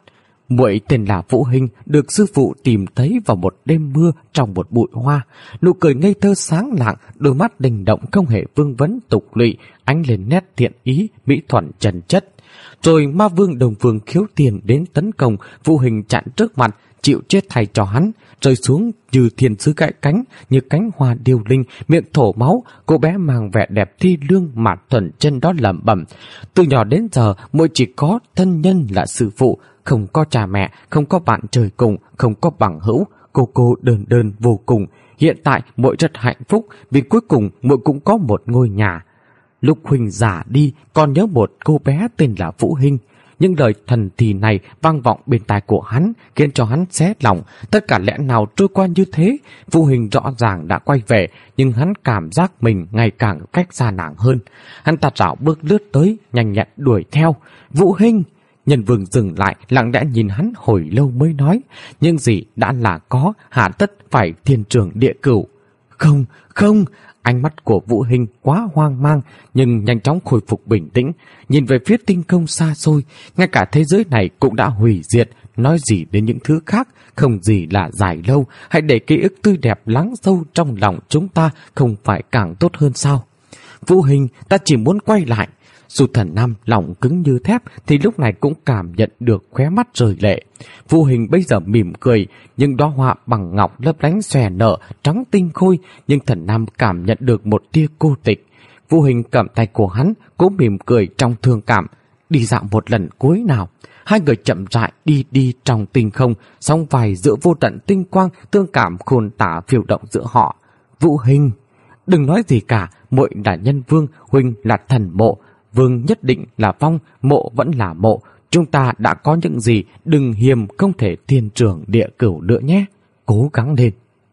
Muội tên là Vũ Hình, được sư phụ tìm thấy vào một đêm mưa trong một bụi hoa. Nụ cười ngây thơ sáng lạng, đôi mắt đình động không hề vương vấn tục lụy, ánh lên nét thiện ý, mỹ thuần trần chất. Rồi ma vương Đồng Vương Khiếu Tiền đến tấn công, Vũ Hình chặn trước mặt, chịu chết thay cho hắn, rơi xuống như thiên sứ gãy cánh, như cánh hoa điêu linh, miệng thổ máu. Cô bé mang vẻ đẹp thi lương mà thuần chân đó lẩm bẩm: từ nhỏ đến giờ, muội chỉ có thân nhân là sư phụ, không có cha mẹ, không có bạn trời cùng, không có bằng hữu, cô cô đơn đơn vô cùng. Hiện tại muội rất hạnh phúc vì cuối cùng muội cũng có một ngôi nhà. Lúc Huynh già đi, còn nhớ một cô bé tên là Vũ Hình. Những lời thần thì này vang vọng bên tai của hắn, khiến cho hắn xé lòng. Tất cả lẽ nào trôi qua như thế? Vũ Hình rõ ràng đã quay về, nhưng hắn cảm giác mình ngày càng cách xa nàng hơn. Hắn ta rảo bước lướt tới, nhanh nhẹn đuổi theo. Vũ Hình! Nhân Vương dừng lại, lặng lẽ nhìn hắn hồi lâu mới nói: nhưng gì đã là có, hạ tất phải thiên trường địa cửu. Không, không! Ánh mắt của Vũ Hình quá hoang mang, nhưng nhanh chóng khôi phục bình tĩnh, nhìn về phía tinh không xa xôi. Ngay cả thế giới này cũng đã hủy diệt, nói gì đến những thứ khác, không gì là dài lâu. Hãy để ký ức tươi đẹp lắng sâu trong lòng chúng ta, không phải càng tốt hơn sao? Vũ Hình, ta chỉ muốn quay lại. Dù Thần Nam lòng cứng như thép thì lúc này cũng cảm nhận được khóe mắt rơi lệ. Vũ Hình bây giờ mỉm cười, nhưng đóa hoa bằng ngọc lấp lánh xòe nở, trắng tinh khôi, nhưng Thần Nam cảm nhận được một tia cô tịch. Vũ Hình cầm tay của hắn, cố mỉm cười trong thương cảm. Đi dạo một lần cuối nào. Hai người chậm rãi đi đi trong tinh không, song vai giữa vô tận tinh quang, thương cảm khôn tả phiêu động giữa họ. Vũ Hình, đừng nói gì cả, muội là Nhân Vương, Huynh là thần mộ. Vương nhất định là vong, mộ vẫn là mộ. Chúng ta đã có những gì, đừng hiềm không thể thiên trường địa cửu nữa nhé. Cố gắng lên.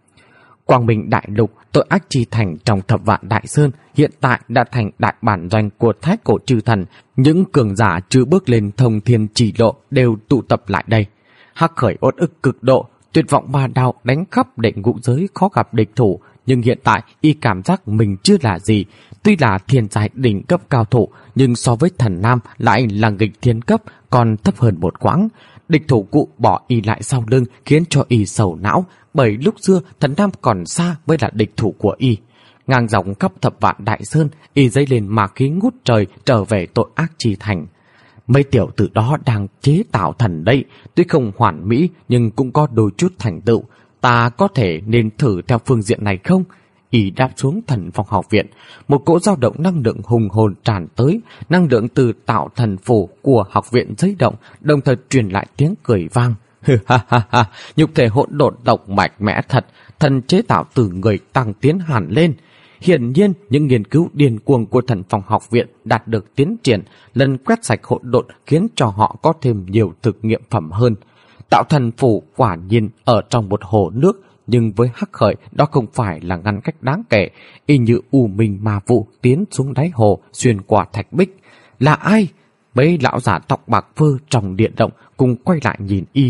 Quang Minh Đại Lục, tội ác chi thành trong Thập Vạn Đại Sơn hiện tại đã thành đại bản doanh của Thái Cổ Chư Thần. Những cường giả chưa bước lên thông thiên chỉ lộ đều tụ tập lại đây. Hắc Khởi uất ức cực độ, tuyệt vọng ba đao đánh khắp đệ ngũ giới khó gặp địch thủ. Nhưng hiện tại y cảm giác mình chưa là gì. Tuy là thiên giai đỉnh cấp cao thủ, nhưng so với Thần Nam lại là nghịch thiên cấp, còn thấp hơn một quãng. Địch thủ cụ bỏ y lại sau lưng, khiến cho y sầu não, bởi lúc xưa Thần Nam còn xa mới là địch thủ của y. Ngang dòng khắp Thập Vạn Đại Sơn, y dấy lên ma khí ngút trời trở về tội ác chi thành. Mấy tiểu tử đó đang chế tạo thần đây, tuy không hoàn mỹ nhưng cũng có đôi chút thành tựu. Ta có thể nên thử theo phương diện này không? Y đáp xuống Thần Phong học viện. Một cỗ dao động năng lượng hùng hồn tràn tới, năng lượng từ tạo thần phủ của học viện dấy động, đồng thời truyền lại tiếng cười vang. Ha ha ha, nhục thể hỗn độn độc mạnh mẽ thật, thần chế tạo từ người tăng tiến hẳn lên. Hiển nhiên, những nghiên cứu điên cuồng của Thần Phong học viện đạt được tiến triển, lần quét sạch hỗn độn khiến cho họ có thêm nhiều thực nghiệm phẩm hơn. Tạo thần phủ quả nhiên ở trong một hồ nước, nhưng với Hắc Khởi đó không phải là ngăn cách đáng kể, y như u minh ma vụ tiến xuống đáy hồ, xuyên qua thạch bích. Là ai? Mấy lão giả tóc bạc phơ trong điện động cùng quay lại nhìn y.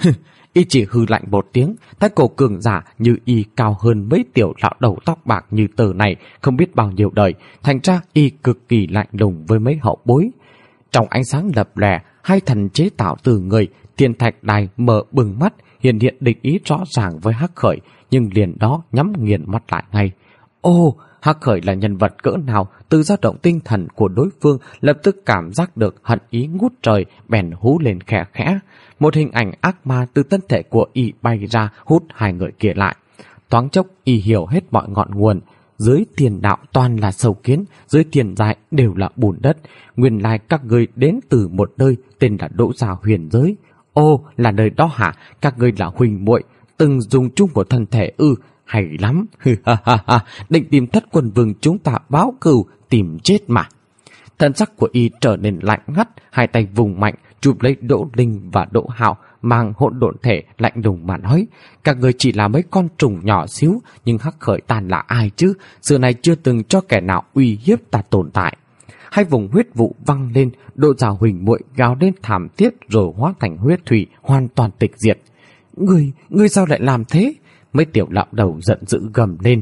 Y chỉ hừ lạnh một tiếng. Thái cổ cường giả như y cao hơn mấy tiểu lão đầu tóc bạc như tờ này không biết bao nhiêu đời, thành ra y cực kỳ lạnh lùng với mấy hậu bối. Trong ánh sáng lập lòe, hai thần chế tạo từ người, Thiên Thạch Đài mở bừng mắt, hiện hiện địch ý rõ ràng với Hắc Khởi, nhưng liền đó nhắm nghiền mắt lại ngay. Ô, Hắc Khởi là nhân vật cỡ nào? Từ dao động tinh thần của đối phương lập tức cảm giác được hận ý ngút trời, bèn hú lên khẽ khẽ. Một hình ảnh ác ma từ thân thể của y bay ra, hút hai người kia lại. Thoáng chốc y hiểu hết mọi ngọn nguồn. Dưới thiên đạo toàn là sâu kiến, dưới thiên giai đều là bùn đất. Nguyên lai các người đến từ một nơi tên là Đỗ Gia Huyền Giới. Ô, là nơi đó hả? Các ngươi là huynh muội, từng dùng chung một thân thể ư? Hay lắm. Ha ha ha, định tìm Thất Quân Vương chúng ta báo cừu, tìm chết mà. Thân sắc của y trở nên lạnh ngắt, hai tay vùng mạnh chụp lấy Đỗ Linh và Đỗ Hạo, mang hỗn độn thể lạnh lùng mà nói: các người chỉ là mấy con trùng nhỏ xíu, nhưng Hắc Khởi tàn là ai chứ? Xưa này chưa từng cho kẻ nào uy hiếp ta tồn tại. Hai vùng huyết vụ văng lên, Đỗ Gia huỳnh muội gào lên thảm thiết rồi hóa thành huyết thủy, hoàn toàn tịch diệt. Ngươi, ngươi sao lại làm thế? Mấy tiểu lão đầu giận dữ gầm lên.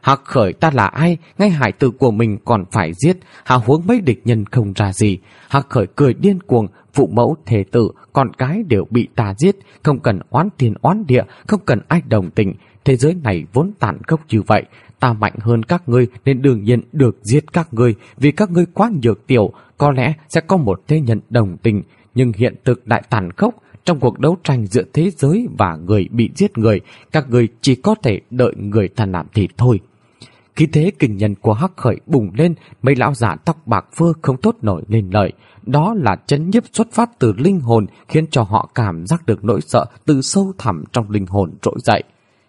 Hắc Khởi ta là ai, ngay hải tử của mình còn phải giết, hào huống mấy địch nhân không ra gì. Hắc Khởi cười điên cuồng, phụ mẫu, thể tử, con cái đều bị ta giết, không cần oán tiền oán địa, không cần ai đồng tình. Thế giới này vốn tàn khốc như vậy, ta mạnh hơn các ngươi nên đương nhiên được giết các ngươi, vì các ngươi quá nhược tiểu, có lẽ sẽ có một thế nhân đồng tình, nhưng hiện thực đại tàn khốc. Trong cuộc đấu tranh giữa thế giới và người bị giết người, các ngươi chỉ có thể đợi người ta làm thịt thôi. Khí thế kinh nhân của Hắc Khởi bùng lên, mấy lão giả tóc bạc phơ không thốt nổi lên lời. Đó là chấn nhiếp xuất phát từ linh hồn, khiến cho họ cảm giác được nỗi sợ từ sâu thẳm trong linh hồn trỗi dậy.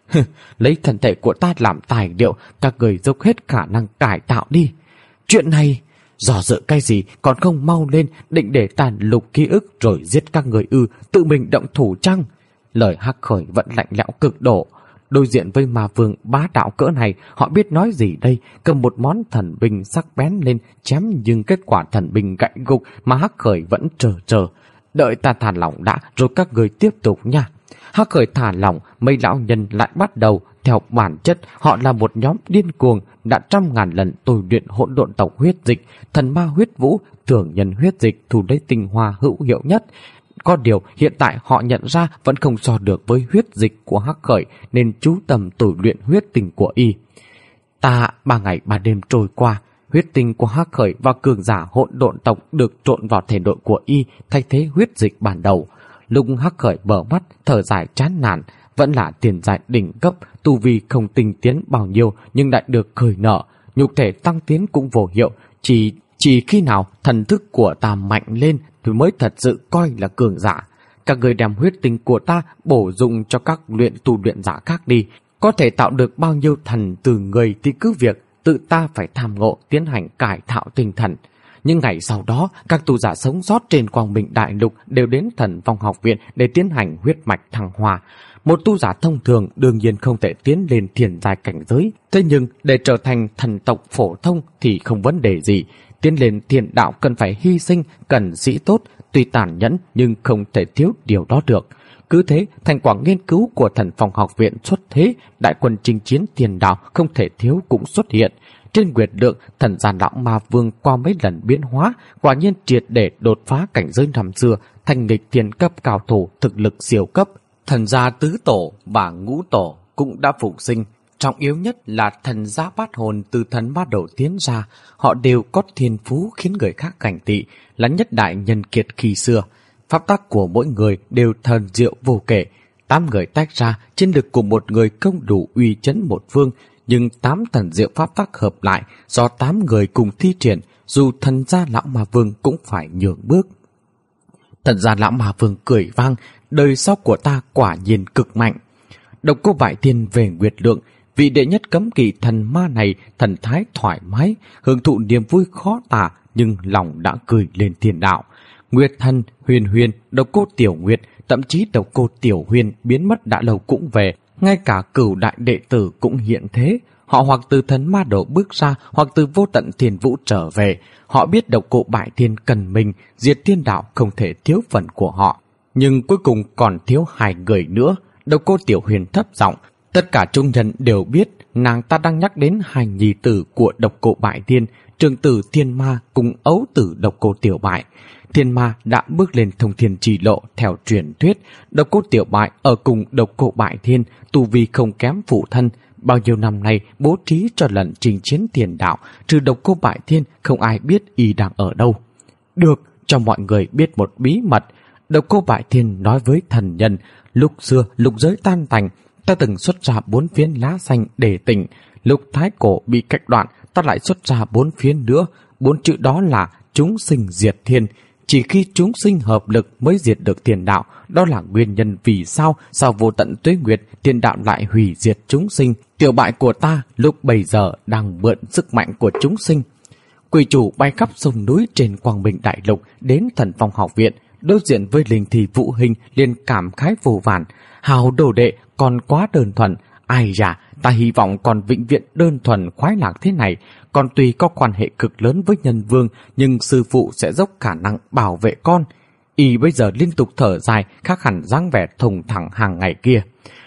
Lấy thân thể của ta làm tài liệu, các người dốc hết khả năng cải tạo đi. Chuyện này, dò dự cái gì còn không mau lên, định để ta lục ký ức rồi giết các người ư, tự mình động thủ chăng? Lời Hắc Khởi vẫn lạnh lẽo cực độ. Đối diện với ma vương bá đạo cỡ này, họ biết nói gì đây? Cầm một món thần binh sắc bén lên chém, nhưng kết quả thần binh gãy gục mà Hắc Khởi vẫn chờ chờ. Đợi ta thả lỏng đã, rồi các người tiếp tục nha. Hắc Khởi thả lỏng, mấy lão nhân lại bắt đầu. Theo bản chất, họ là một nhóm điên cuồng đã trăm ngàn lần tôi luyện hỗn độn tộc huyết dịch, thần ma huyết vũ, thường nhân huyết dịch thu lấy tinh hoa hữu hiệu nhất. Có điều hiện tại họ nhận ra vẫn không so được với huyết dịch của Hắc Khởi, nên chú tâm tôi luyện huyết tinh của y. Ta ba ngày ba đêm trôi qua, huyết tinh của Hắc Khởi và cường giả hỗn độn tộc được trộn vào thể nội của y, thay thế huyết dịch ban đầu. Lúc Hắc Khởi mở mắt, thở dài chán nản, vẫn là tiền giải đỉnh cấp, tu vi không tinh tiến bao nhiêu nhưng lại được khởi nở, nhục thể tăng tiến cũng vô hiệu, chỉ chỉ khi nào thần thức của ta mạnh lên thì mới thật sự coi là cường giả. Các người đem huyết tinh của ta bổ dụng cho các luyện tu luyện giả khác đi, có thể tạo được bao nhiêu thần từ người thì cứ việc tự ta phải tham ngộ tiến hành cải tạo tinh thần. Nhưng ngày sau đó, các tu giả sống sót trên Quang Minh Đại Lục đều đến Thần Phong Học Viện để tiến hành huyết mạch thăng hoa. Một tu giả thông thường đương nhiên không thể tiến lên thiền giai cảnh giới, thế nhưng để trở thành thần tộc phổ thông thì không vấn đề gì. Tiến lên thiền đạo cần phải hy sinh, cần sĩ tốt, tuy tàn nhẫn nhưng không thể thiếu điều đó được. Cứ thế, thành quả nghiên cứu của Thần Phong Học Viện xuất thế, đại quân chinh chiến thiền đạo không thể thiếu cũng xuất hiện. Trên Nguyệt Lượng, thần gian lão ma vương qua mấy lần biến hóa, quả nhiên triệt để đột phá cảnh giới năm xưa, thành nghịch thiên cấp cao thủ thực lực siêu cấp. Thần gia tứ tổ và ngũ tổ cũng đã phục sinh. Trọng yếu nhất là thần gia bát hồn từ thần ma đầu tiến ra, họ đều có thiên phú khiến người khác cảnh tị, là nhất đại nhân kiệt khi xưa. Pháp tắc của mỗi người đều thần diệu vô kể. Tám người tách ra, chiến lực của một người không đủ uy chấn một phương, nhưng tám thần diệu pháp tắc hợp lại do tám người cùng thi triển, dù thần gia lão ma vương cũng phải nhường bước. Thần gia lão ma vương cười vang, đời sau của ta quả nhiên cực mạnh. Độc Cô Bại Thiên về Nguyệt Lượng, vị đệ nhất cấm kỵ thần ma này thần thái thoải mái, hưởng thụ niềm vui khó tả, nhưng lòng đã cười lên thiên đạo. Nguyệt Thần, Huyền Huyền, Độc Cô Tiểu Nguyệt, thậm chí Độc Cô Tiểu Huyền biến mất đã lâu cũng về, ngay cả cửu đại đệ tử cũng hiện thế. Họ hoặc từ thần ma đầu bước ra, hoặc từ vô tận thiên vũ trở về. Họ biết Độc Cô Bại Thiên cần mình, diệt thiên đạo không thể thiếu phần của họ. Nhưng cuối cùng còn thiếu hai người nữa. Độc Cô Tiểu Huyền thấp giọng, tất cả trung nhân đều biết nàng ta đang nhắc đến hai nhi tử của Độc Cô Bại Thiên, trường tử Thiên Ma cùng ấu tử Độc Cô Tiểu Bại. Thiên Ma đã bước lên thông thiên trì lộ theo truyền thuyết, Độc Cô Tiểu Bại ở cùng Độc Cô Bại Thiên, tu vi không kém phụ thân. Bao nhiêu năm nay bố trí cho lần trình chiến tiền đạo, trừ Độc Cô Bại Thiên không ai biết y đang ở đâu. Được, cho mọi người biết một bí mật. Độc Cô Bại Thiên nói với thần nhân, lúc xưa lục giới tan tành, ta từng xuất ra bốn phiến lá xanh để tỉnh. Lúc thái cổ bị cách đoạn, ta lại xuất ra bốn phiến nữa. Bốn chữ đó là chúng sinh diệt thiên. Chỉ khi chúng sinh hợp lực mới diệt được tiền đạo. Đó là nguyên nhân vì sao sau vô tận tuế nguyệt tiền đạo lại hủy diệt chúng sinh. Tiểu bại của ta lúc bây giờ đang mượn sức mạnh của chúng sinh. Quỷ chủ bay khắp sông núi trên Quang Minh Đại Lục đến Thần Phong Học Viện, đối diện với linh thì Vũ Hình liền cảm khái vô vàn. Hào đồ đệ còn quá đơn thuần, ai da, ta hy vọng còn vĩnh viễn đơn thuần khoái lạc thế này. Còn tuy có quan hệ cực lớn với nhân vương, nhưng sư phụ sẽ dốc khả năng bảo vệ con. Y bây giờ liên tục thở dài, khác hẳn dáng vẻ thùng thẳng hàng ngày kia.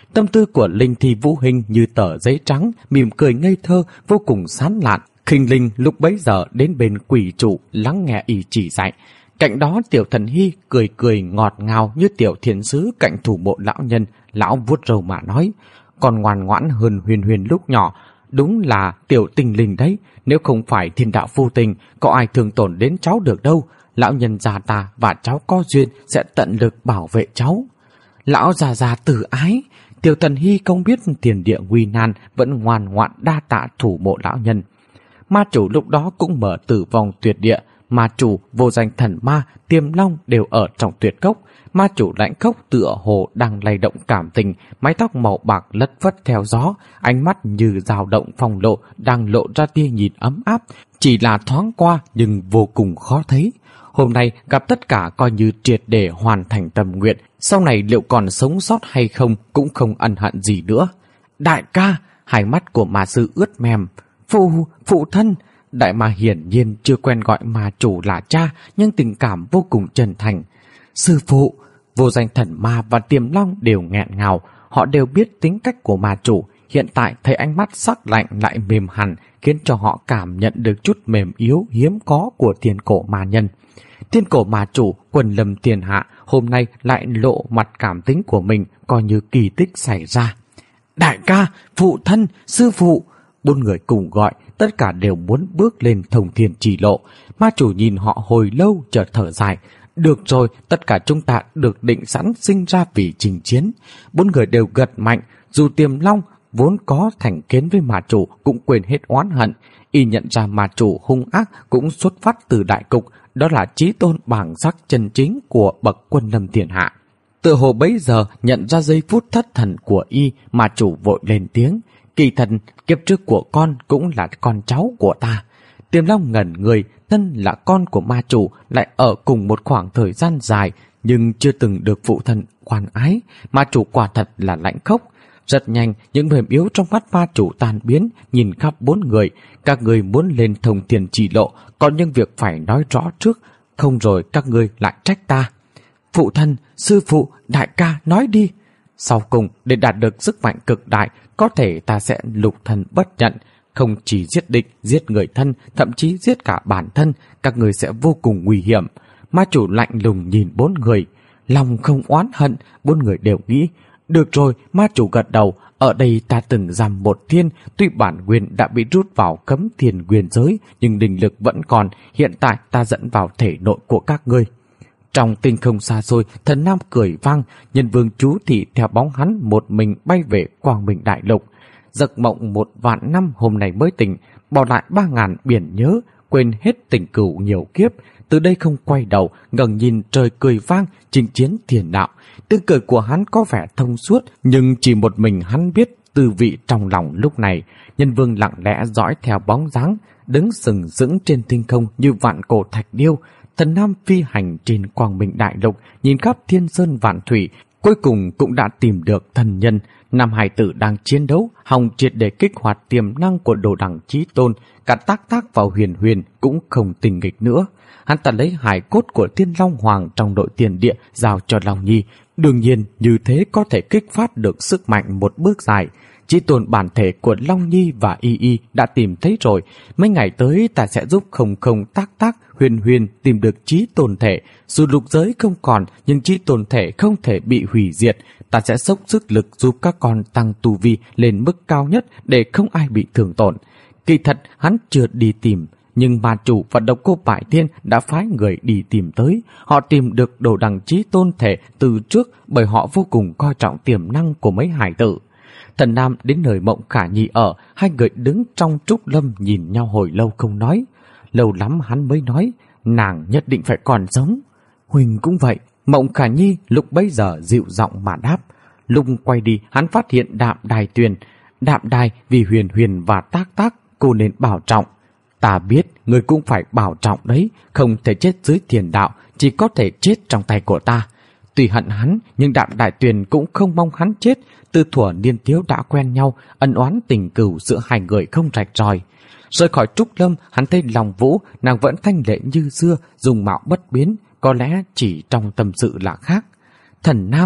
Tâm tư của Linh Thi Vũ Hình như tờ giấy trắng, mỉm cười ngây thơ, vô cùng sán lạn. Khinh Linh lúc bấy giờ đến bên quỷ trụ lắng nghe y chỉ dạy. Cạnh đó Tiểu Thần Hy cười cười ngọt ngào như tiểu thiền sứ cạnh thủ mộ lão nhân. Lão vuốt râu mà nói, còn ngoan ngoãn hơn Huyền Huyền lúc nhỏ. Đúng là tiểu tình linh đấy, nếu không phải thiên đạo vô tình, có ai thương tổn đến cháu được đâu. Lão nhân già ta và cháu có duyên sẽ tận lực bảo vệ cháu. Lão già già tử ái. Tiểu Thần Hy không biết tiền địa nguy nan, vẫn ngoan ngoãn đa tạ thủ mộ lão nhân. Ma chủ lúc đó cũng mở tử vong tuyệt địa. Ma chủ, vô danh thần ma, Tiềm Long đều ở trong tuyệt cốc. Ma chủ Lãnh Khốc tựa hồ đang lay động cảm tình, mái tóc màu bạc lất phất theo gió, ánh mắt như dao động phong lộ, đang lộ ra tia nhìn ấm áp, chỉ là thoáng qua nhưng vô cùng khó thấy. Hôm nay gặp tất cả coi như triệt để hoàn thành tâm nguyện, sau này liệu còn sống sót hay không cũng không ân hận gì nữa. Đại ca, hai mắt của ma sư ướt mềm. Phụ, phụ thân. Đại ma hiển nhiên chưa quen gọi ma chủ là cha, nhưng tình cảm vô cùng chân thành. Sư phụ. Vô danh thần ma và Tiềm Long đều nghẹn ngào, họ đều biết tính cách của ma chủ. Hiện tại thấy ánh mắt sắc lạnh lại mềm hẳn, khiến cho họ cảm nhận được chút mềm yếu hiếm có của thiên cổ ma nhân. Thiên cổ ma chủ quần lâm thiên hạ hôm nay lại lộ mặt cảm tính của mình, coi như kỳ tích xảy ra. Đại ca, phụ thân, sư phụ. Bốn người cùng gọi, tất cả đều muốn bước lên thông thiên chỉ lộ. Ma chủ nhìn họ hồi lâu chợt thở dài. Được rồi, tất cả chúng ta được định sẵn sinh ra vì chinh chiến. Bốn người đều gật mạnh, dù Tiềm Long vốn có thành kiến với ma chủ cũng quên hết oán hận. Y nhận ra ma chủ hung ác cũng xuất phát từ đại cục, đó là chí tôn bảng sắc chân chính của bậc quân lâm thiên hạ. Tự hồ bấy giờ nhận ra giây phút thất thần của y, ma chủ vội lên tiếng. Kỳ thần, kiếp trước của con cũng là con cháu của ta. Tiềm Long ngẩn người, thân là con của ma chủ, lại ở cùng một khoảng thời gian dài, nhưng chưa từng được phụ thân khoan ái. Ma chủ quả thật là Lãnh Khốc. Rất nhanh, những mềm yếu trong mắt ma chủ tan biến, nhìn khắp bốn người. Các người muốn lên thông thiên chỉ lộ, có những việc phải nói rõ trước, không rồi các người lại trách ta. Phụ thân, sư phụ, đại ca, nói đi. Sau cùng, để đạt được sức mạnh cực đại, có thể ta sẽ lục thân bất nhận, không chỉ giết địch, giết người thân, thậm chí giết cả bản thân, các người sẽ vô cùng nguy hiểm. Ma chủ lạnh lùng nhìn bốn người, lòng không oán hận, bốn người đều nghĩ. Được rồi, ma chủ gật đầu, ở đây ta từng giam một thiên, tuy bản nguyên đã bị rút vào cấm thiên nguyên giới, nhưng linh lực vẫn còn, hiện tại ta dẫn vào thể nội của các ngươi. Trong tinh không xa xôi, Thần Nam cười vang, Nhân Vương chú thị theo bóng hắn một mình bay về Quang Minh Đại Lục. Giấc mộng một vạn năm hôm nay mới tỉnh, bỏ lại ba ngàn biển nhớ, quên hết tình cửu nhiều kiếp. Từ đây không quay đầu, ngẩng nhìn trời cười vang, chinh chiến thiên đạo. Tiếng cười của hắn có vẻ thông suốt, nhưng chỉ một mình hắn biết tư vị trong lòng lúc này. Nhân Vương lặng lẽ dõi theo bóng dáng, đứng sừng sững trên tinh không như vạn cổ thạch điêu. Thần Nam phi hành trên Quang Minh Đại Lục, nhìn khắp thiên sơn vạn thủy, cuối cùng cũng đã tìm được thần nhân. Nam hải tử đang chiến đấu, hòng triệt để kích hoạt tiềm năng của đồ đẳng chí tôn, cả tác tác vào Huyền Huyền cũng không tình nghịch nữa. Hắn ta lấy hài cốt của Thiên Long Hoàng trong đội tiền địa giao cho Long Nhi, đương nhiên như thế có thể kích phát được sức mạnh một bước dài. Chí tôn bản thể của Long Nhi và Y Y đã tìm thấy rồi, mấy ngày tới ta sẽ giúp không không tác tác Huyền Huyền tìm được chí tôn thể. Dù lục giới không còn, nhưng chí tôn thể không thể bị hủy diệt. Ta sẽ dốc sức lực giúp các con tăng tu vi lên mức cao nhất để không ai bị thương tổn. Kỳ thật hắn chưa đi tìm, nhưng ma chủ và độc cô Bại Thiên đã phái người đi tìm tới. Họ tìm được đồ đằng chí tôn thể từ trước bởi họ vô cùng coi trọng tiềm năng của mấy hải tử. Thần Nam đến nơi Mộng Khả Nhi ở, hai người đứng trong trúc lâm nhìn nhau hồi lâu không nói. Lâu lắm hắn mới nói, nàng nhất định phải còn sống. Huỳnh cũng vậy. Mộng Khả Nhi lúc bấy giờ dịu giọng mà đáp. Lúc quay đi, hắn phát hiện Đạm Đài Tuyền. Đạm Đài vì Huyền Huyền và tác tác, cô nên bảo trọng. Ta biết, người cũng phải bảo trọng đấy, không thể chết dưới thiền đạo, chỉ có thể chết trong tay của ta. Tuy hận hắn, nhưng Đạm Đài Tuyền cũng không mong hắn chết. Từ thuở niên thiếu đã quen nhau, ân oán tình cừu giữa hai người không rạch ròi. Rời khỏi trúc lâm, hắn thấy Long Vũ, nàng vẫn thanh lệ như xưa, dùng mạo bất biến, có lẽ chỉ trong tâm sự là khác. Thần Nam,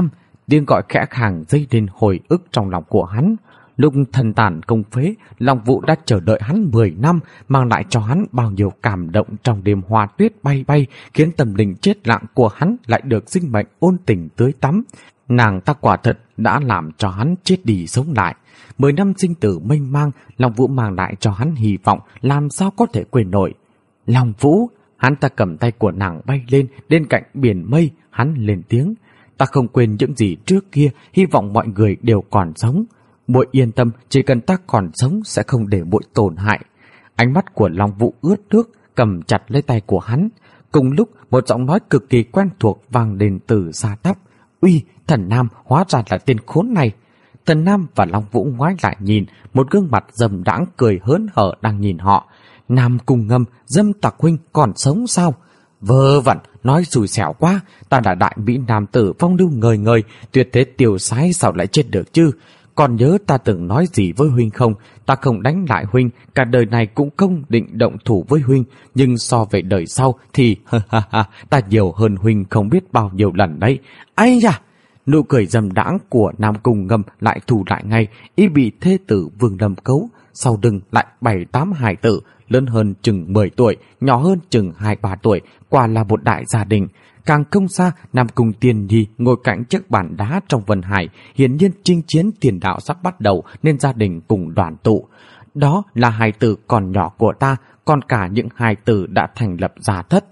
tiếng gọi khẽ khàng dây lên hồi ức trong lòng của hắn. Lúc thần tàn công phế, Long Vũ đã chờ đợi hắn mười năm, mang lại cho hắn bao nhiêu cảm động trong đêm hoa tuyết bay bay, khiến tâm linh chết lặng của hắn lại được sinh mệnh ôn tình tưới tắm. Nàng ta quả thật đã làm cho hắn chết đi sống lại. Mười năm sinh tử mênh mang, Long Vũ mang lại cho hắn hy vọng, làm sao có thể quên nổi. Long Vũ, hắn ta cầm tay của nàng bay lên, bên cạnh biển mây, hắn lên tiếng. Ta không quên những gì trước kia, hy vọng mọi người đều còn sống. Muội yên tâm, chỉ cần ta còn sống sẽ không để muội tổn hại. Ánh mắt của Long Vũ ướt nước, cầm chặt lấy tay của hắn. Cùng lúc, một giọng nói cực kỳ quen thuộc vang lên từ xa tắp. Uy, Thần Nam hóa ra là tên khốn này. Thần Nam và Long Vũ ngoái lại nhìn, một gương mặt dầm đãng cười hớn hở đang nhìn họ. Nam Cung Ngâm, Dâm Tặc huynh còn sống sao? Vơ vẩn, nói xui xẻo quá, ta là đại mỹ nam tử phong lưu ngời ngời, tuyệt thế tiểu sái sao lại chết được chứ? Còn nhớ ta từng nói gì với huynh không? Ta không đánh lại huynh, cả đời này cũng không định động thủ với huynh, nhưng so về đời sau thì ha ha ta nhiều hơn huynh không biết bao nhiêu lần đấy. Ây da! Nụ cười dâm đãng của Nam Cung Ngâm lại thu lại ngay, y bị thê tử Vương Lâm cấu, sau lưng lại bảy tám hài tử, lớn hơn chừng mười tuổi, nhỏ hơn chừng hai ba tuổi, quả là một đại gia đình. Càng không xa, Nam Cung Tiên Nhi ngồi cạnh chiếc bàn đá trong Vân Hải, hiển nhiên chinh chiến tiền đạo sắp bắt đầu nên gia đình cùng đoàn tụ. Đó là hài tử còn nhỏ của ta, còn cả những hài tử đã thành lập gia thất.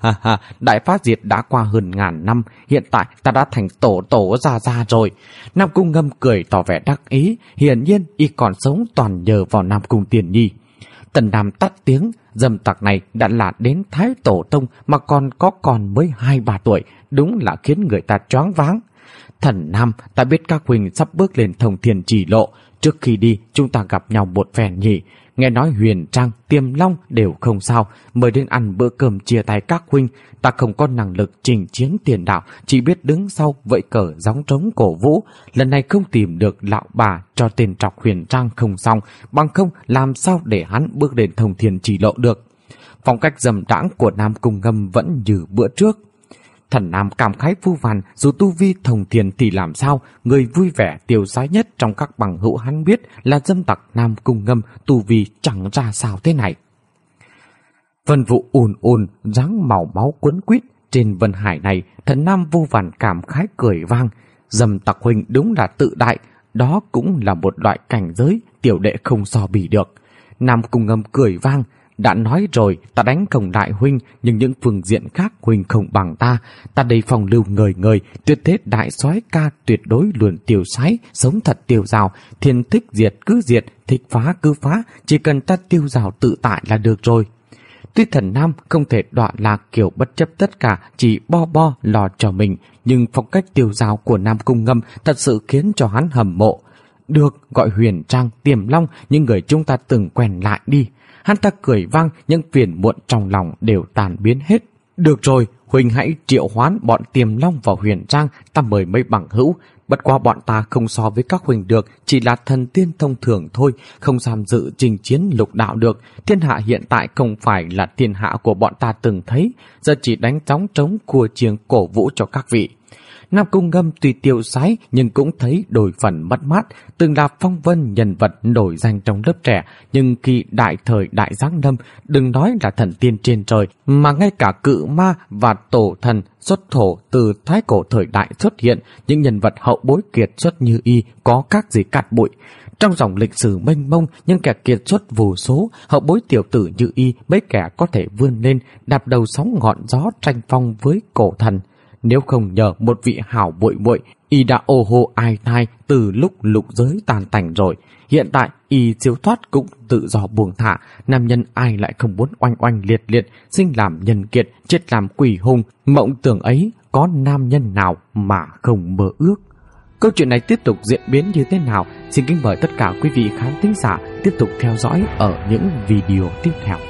Đại phá diệt đã qua hơn ngàn năm, hiện tại ta đã thành tổ tổ gia gia rồi. Nam Cung Ngâm cười tỏ vẻ đắc ý, hiển nhiên y còn sống toàn nhờ vào Nam Cung Tiên Nhi. Tần Nam tắt tiếng, dâm tặc này đã là đến Thái Tổ Tông mà còn có con mới hai ba tuổi, đúng là khiến người ta choáng váng. Thần Nam, ta biết các huynh sắp bước lên Thông Thiên Chỉ Lộ, trước khi đi chúng ta gặp nhau một phen nhỉ. Nghe nói Huyền Trang, Tiềm Long đều không sao, mời đến ăn bữa cơm chia tay các huynh. Ta không có năng lực trình chiến tiền đạo, chỉ biết đứng sau vẫy cờ gióng trống cổ vũ. Lần này không tìm được lão bà cho tên trọc Huyền Trang không xong, bằng không làm sao để hắn bước đến Thông Thiên Chỉ Lộ được. Phong cách dầm đãng của Nam Cung Ngâm vẫn như bữa trước. Thần Nam cảm khái vu vàn, dù tu vi thông thiên thì làm sao, người vui vẻ tiêu sái nhất trong các bằng hữu hắn biết là dâm tặc Nam Cung Ngâm, tu vi chẳng ra sao thế này. Vân vụ ùn ùn, dáng màu máu cuốn quýt trên Vân Hải này, Thần Nam vu vàn cảm khái cười vang. Dâm tặc huynh đúng là tự đại, đó cũng là một loại cảnh giới tiểu đệ không so bì được. Nam Cung Ngâm cười vang. Đã nói rồi, ta đánh không lại huynh, nhưng những phương diện khác huynh không bằng ta. Ta đây phòng lưu ngời ngời, tuyệt thế đại soái ca tuyệt đối luôn tiêu sái, sống thật tiêu dào, thiên thích diệt cứ diệt, thích phá cứ phá, chỉ cần ta tiêu dào tự tại là được rồi. Tuy Thần Nam không thể đoạn lạc kiểu bất chấp tất cả, chỉ bo bo lo cho mình, nhưng phong cách tiêu dào của Nam Cung Ngâm thật sự khiến cho hắn hâm mộ. Được, gọi Huyền Trang, Tiềm Long, những người chúng ta từng quen lại đi. Hắn ta cười vang, những phiền muộn trong lòng đều tàn biến hết. Được rồi, huynh hãy triệu hoán bọn Tiềm Long vào Huyền Trang, ta mời mấy bằng hữu. Bất quá bọn ta không so với các huynh được, chỉ là thần tiên thông thường thôi, không tham dự trình chiến lục đạo được. Thiên hạ hiện tại không phải là thiên hạ của bọn ta từng thấy, giờ chỉ đánh chóng trống cua chiêng cổ vũ cho các vị. Nam Cung Ngâm tuy tiêu sái nhưng cũng thấy đôi phần mất mát, từng là phong vân nhân vật nổi danh trong lớp trẻ, nhưng khi đại thời đại giáng lâm, đừng nói là thần tiên trên trời, mà ngay cả cự ma và tổ thần xuất thổ từ thái cổ thời đại xuất hiện, những nhân vật hậu bối kiệt xuất như y có các gì cát bụi. Trong dòng lịch sử mênh mông, những kẻ kiệt xuất vô số, hậu bối tiểu tử như y mấy kẻ có thể vươn lên, đạp đầu sóng ngọn gió tranh phong với cổ thần. Nếu không nhờ một vị hảo muội muội, y đã ô hô ai thai từ lúc lục giới tàn tành rồi. Hiện tại y siêu thoát cũng tự do buông thả, nam nhân ai lại không muốn oanh oanh liệt liệt, sinh làm nhân kiệt, chết làm quỷ hùng. Mộng tưởng ấy có nam nhân nào mà không mơ ước. Câu chuyện này tiếp tục diễn biến như thế nào? Xin kính mời tất cả quý vị khán thính giả tiếp tục theo dõi ở những video tiếp theo.